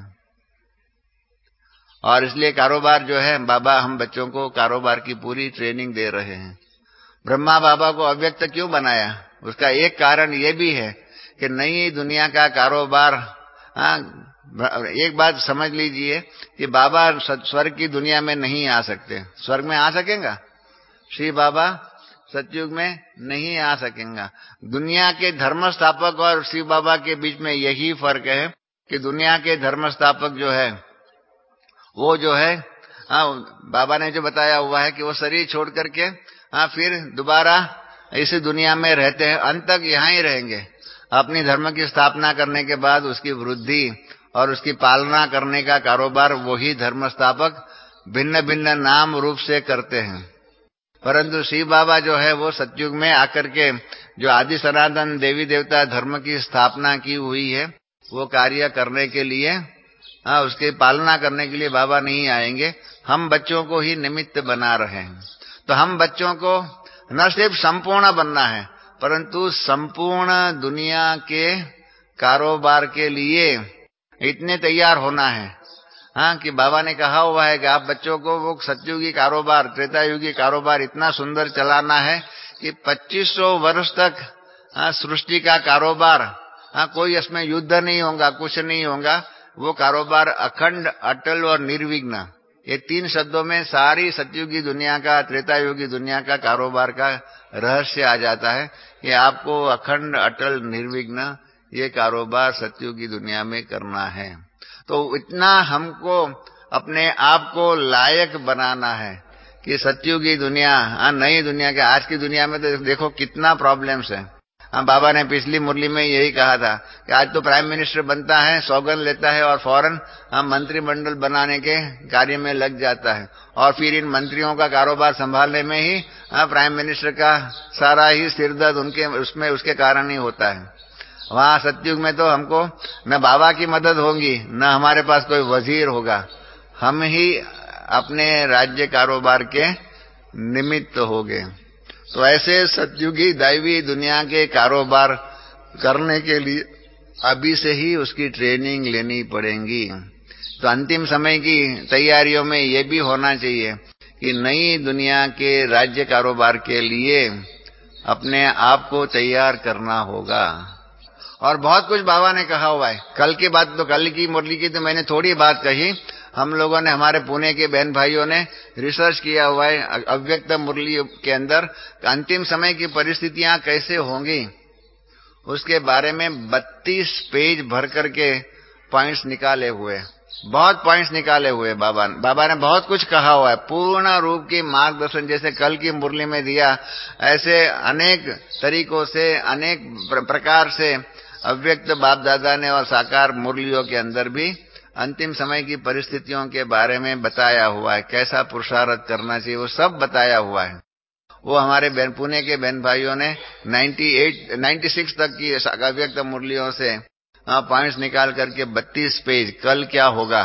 और इसलिए कारोबार जो है बाबा हम बच्चों को कारोबार की पूरी ट्रेनिंग दे रहे हैं। ब्रह्मा बाबा को अव्यक्त क्यों बनाया, उसका एक कारण ये भी है कि नई दुनिया का कारोबार। हाँ एक बात समझ लीजिए कि बाबा स्वर्ग की दुनिया में नहीं आ सकते। स्वर्ग में आ सकेगा श्री बाबा, सतयुग में नहीं आ सकेगा। दुनिया के धर्म स्थापक और शिव बाबा के बीच में यही फर्क है कि दुनिया के धर्म स्थापक जो है वो जो है हाँ बाबा ने जो बताया हुआ है कि वो शरीर छोड़ करके हाँ फिर दोबारा इसी दुनिया में रहते हैं, अंत तक यहाँ ही रहेंगे। अपनी धर्म की स्थापना करने के बाद उसकी वृद्धि और उसकी पालना करने का कारोबार वही धर्म स्थापक भिन्न भिन्न नाम रूप से करते हैं। परंतु शिव बाबा जो है वो सतयुग में आकर के जो आदि सनातन देवी देवता धर्म की स्थापना की हुई है वो कार्य करने के लिए हाँ उसकी पालना करने के लिए बाबा नहीं आएंगे, हम बच्चों को ही निमित्त बना रहे हैं। तो हम बच्चों को न सिर्फ संपूर्ण बनना है परंतु संपूर्ण दुनिया के कारोबार के लिए इतने तैयार होना है हाँ कि बाबा ने कहा हुआ है कि आप बच्चों को वो सतयुगी कारोबार त्रेतायुगी कारोबार इतना सुंदर चलाना है कि पच्चीस सौ वर्ष तक हाँ सृष्टि का कारोबार हाँ कोई इसमें युद्ध नहीं होगा, कुछ नहीं होगा, वो कारोबार अखंड, अटल और निर्विघ्न, ये तीन शब्दों में सारी सतयुगी दुनिया का, त्रेता युगी दुनिया का कारोबार का रहस्य आ जाता है कि आपको अखंड, अटल, निर्विघ्न ये कारोबार सतयुगी दुनिया में करना है। तो इतना हमको अपने आप को लायक बनाना है कि सतयुगी दुनिया, नई दुनिया के, आज की दुनिया में तो देखो कितना प्रॉब्लम्स है। हम बाबा ने पिछली मुरली में यही कहा था कि आज तो प्राइम मिनिस्टर बनता है, सौगंध लेता है और फौरन हम मंत्रिमंडल बनाने के कार्य में लग जाता है, और फिर इन मंत्रियों का कारोबार संभालने में ही प्राइम मिनिस्टर का सारा ही सिरदर्द उनके उसमें उसके कारण ही होता है। वहां सतयुग में तो हमको न बाबा की मदद होगी, न हमारे पास कोई वजीर होगा, हम ही अपने राज्य कारोबार के निमित्त होंगे। तो ऐसे सतयुगी दैवी दुनिया के कारोबार करने के लिए अभी से ही उसकी ट्रेनिंग लेनी पड़ेगी। तो अंतिम समय की तैयारियों में ये भी होना चाहिए कि नई दुनिया के राज्य कारोबार के लिए अपने आप को तैयार करना होगा। और बहुत कुछ बाबा ने कहा हुआ है। कल की बात तो कल की मुरली की तो मैंने थोड़ी बात कही, हम लोगों ने, हमारे पुणे के बहन भाइयों ने रिसर्च किया हुआ है अव्यक्त मुरली के अंदर अंतिम समय की परिस्थितियां कैसे होंगी, उसके बारे में बत्तीस पेज भर करके पॉइंट्स निकाले हुए, बहुत पॉइंट्स निकाले हुए बाबा बाबा ने बहुत कुछ कहा हुआ है। पूर्ण रूप की मार्गदर्शन जैसे कल की मुरली में दिया, ऐसे अनेक तरीकों से, अनेक प्रकार से अव्यक्त बाप दादा ने और साकार मुरलियों के अंदर भी अंतिम समय की परिस्थितियों के बारे में बताया हुआ है, कैसा पुरुषार्थ करना चाहिए, वो सब बताया हुआ है। वो हमारे बहन पुणे के बहन भाइयों ने अट्ठानवे, छियानवे तक की अव्यक्त मुरलियों से पॉइंट्स निकाल करके बत्तीस पेज, कल क्या होगा,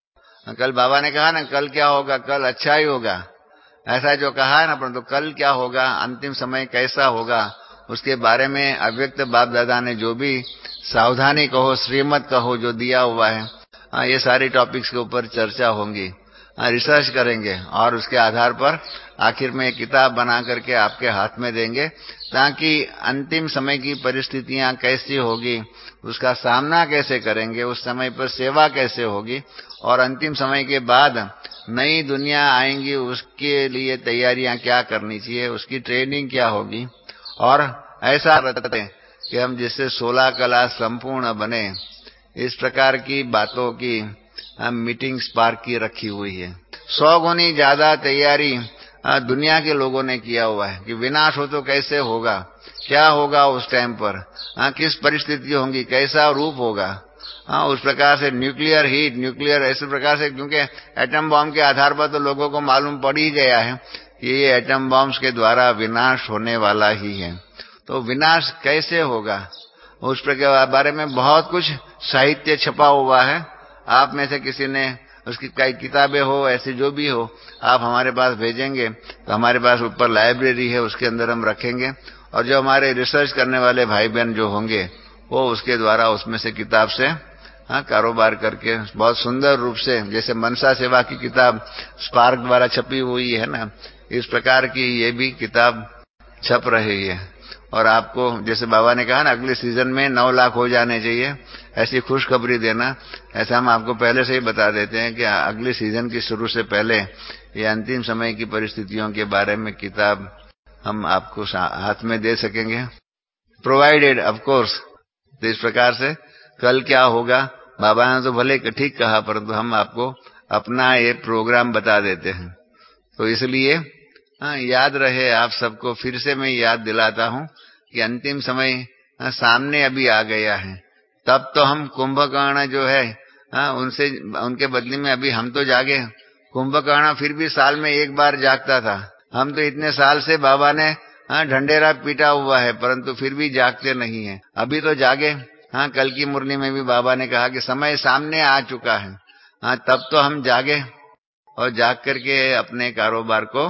कल बाबा ने कहा ना कल क्या होगा, कल अच्छा ही होगा, ऐसा जो कहा है ना, परंतु तो कल क्या होगा, अंतिम समय कैसा होगा, उसके बारे में अव्यक्त बाप दादा ने जो भी सावधानी कहो, श्रीमत कहो, जो दिया हुआ है, हाँ, ये सारी टॉपिक्स के ऊपर चर्चा होंगी, हाँ, रिसर्च करेंगे और उसके आधार पर आखिर में एक किताब बना करके आपके हाथ में देंगे, ताकि अंतिम समय की परिस्थितियां कैसी होगी, उसका सामना कैसे करेंगे, उस समय पर सेवा कैसे होगी, और अंतिम समय के बाद नई दुनिया आएंगी, उसके लिए तैयारियां क्या करनी चाहिए, उसकी ट्रेनिंग क्या होगी, और ऐसा रहते कि हम जिससे सोलह कला संपूर्ण बने, इस प्रकार की बातों की हम मीटिंग स्पार्क की रखी हुई है। सौ गुनी ज्यादा तैयारी दुनिया के लोगों ने किया हुआ है कि विनाश हो तो कैसे होगा, क्या होगा उस टाइम पर, हाँ, किस परिस्थिति होंगी, कैसा रूप होगा, हाँ, उस प्रकार से न्यूक्लियर हीट, न्यूक्लियर ऐसे प्रकार से, क्योंकि एटम बॉम्ब के आधार पर तो लोगों को मालूम पड़ ही गया है कि ये एटम बॉम्ब्स के द्वारा विनाश होने वाला ही है। तो विनाश कैसे होगा, उस प्रकार बारे में बहुत कुछ साहित्य छपा हुआ है। आप में से किसी ने उसकी कई किताबें हो, ऐसे जो भी हो, आप हमारे पास भेजेंगे तो हमारे पास ऊपर लाइब्रेरी है, उसके अंदर हम रखेंगे, और जो हमारे रिसर्च करने वाले भाई बहन जो होंगे वो उसके द्वारा उसमें से किताब से हाँ कारोबार करके बहुत सुंदर रूप से, जैसे मनसा सेवा की किताब स्पार्क द्वारा छपी हुई है ना, इस प्रकार की ये भी किताब छप रही है। और आपको जैसे बाबा ने कहा ना अगले सीजन में नौ लाख हो जाने चाहिए, ऐसी खुशखबरी देना, ऐसा हम आपको पहले से ही बता देते हैं कि अगले सीजन की शुरू से पहले ये अंतिम समय की परिस्थितियों के बारे में किताब हम आपको हाथ में दे सकेंगे, प्रोवाइडेड ऑफ कोर्स। तो इस प्रकार से कल क्या होगा, बाबा ने तो भले ठीक कहा, परंतु हम आपको अपना ये प्रोग्राम बता देते हैं। तो इसलिए हाँ, याद रहे आप सबको, फिर से मैं याद दिलाता हूँ कि अंतिम समय हाँ, सामने अभी आ गया है। तब तो हम कुंभकर्ण जो है हाँ, उनसे उनके बदले में अभी हम तो जागे। कुंभकर्ण फिर भी साल में एक बार जागता था, हम तो इतने साल से बाबा ने हाँ ढंडेरा पीटा हुआ है, परंतु फिर भी जागते नहीं है। अभी तो जागे। हाँ, कल की मुरली में भी बाबा ने कहा कि समय सामने आ चुका है, हाँ, तब तो हम जागे और जाग करके अपने कारोबार को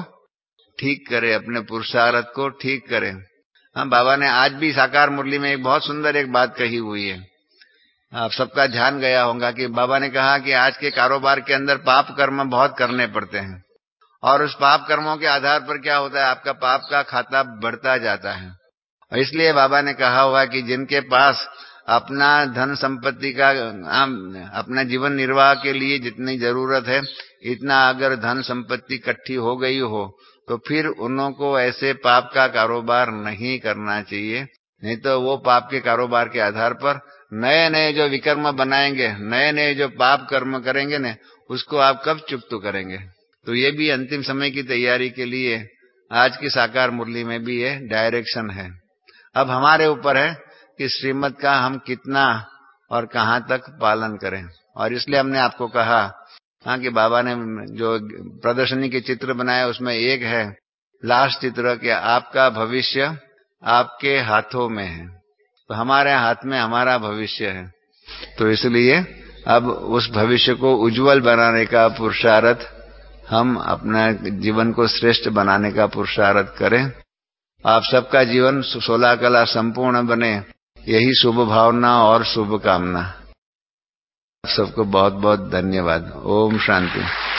ठीक करें, अपने पुरुषार्थ को ठीक करें। हाँ, बाबा ने आज भी साकार मुरली में एक बहुत सुंदर एक बात कही हुई है, आप सबका ध्यान गया होगा कि बाबा ने कहा कि आज के कारोबार के अंदर पाप कर्म बहुत करने पड़ते हैं, और उस पाप कर्मों के आधार पर क्या होता है, आपका पाप का खाता बढ़ता जाता है। और इसलिए बाबा ने कहा हुआ कि जिनके पास अपना धन संपत्ति का, अपना जीवन निर्वाह के लिए जितनी जरूरत है इतना अगर धन संपत्ति इकट्ठी हो गई हो तो फिर उन्हों को ऐसे पाप का कारोबार नहीं करना चाहिए। नहीं तो वो पाप के कारोबार के आधार पर नए नए जो विकर्म बनाएंगे, नए नए जो पाप कर्म करेंगे ने, उसको आप कब चुकता करेंगे। तो ये भी अंतिम समय की तैयारी के लिए आज की साकार मुरली में भी ये डायरेक्शन है। अब हमारे ऊपर है कि श्रीमत का हम कितना और कहां तक पालन करें। और इसलिए हमने आपको कहा हाँ कि बाबा ने जो प्रदर्शनी के चित्र बनाया उसमें एक है लास्ट चित्र कि आपका भविष्य आपके हाथों में है। तो हमारे हाथ में हमारा भविष्य है। तो इसलिए अब उस भविष्य को उज्जवल बनाने का पुरुषार्थ, हम अपना जीवन को श्रेष्ठ बनाने का पुरुषार्थ करें। आप सबका जीवन सोलह कला संपूर्ण बने, यही शुभ भावना और शुभ कामना। सबको बहुत बहुत धन्यवाद। ओम शांति।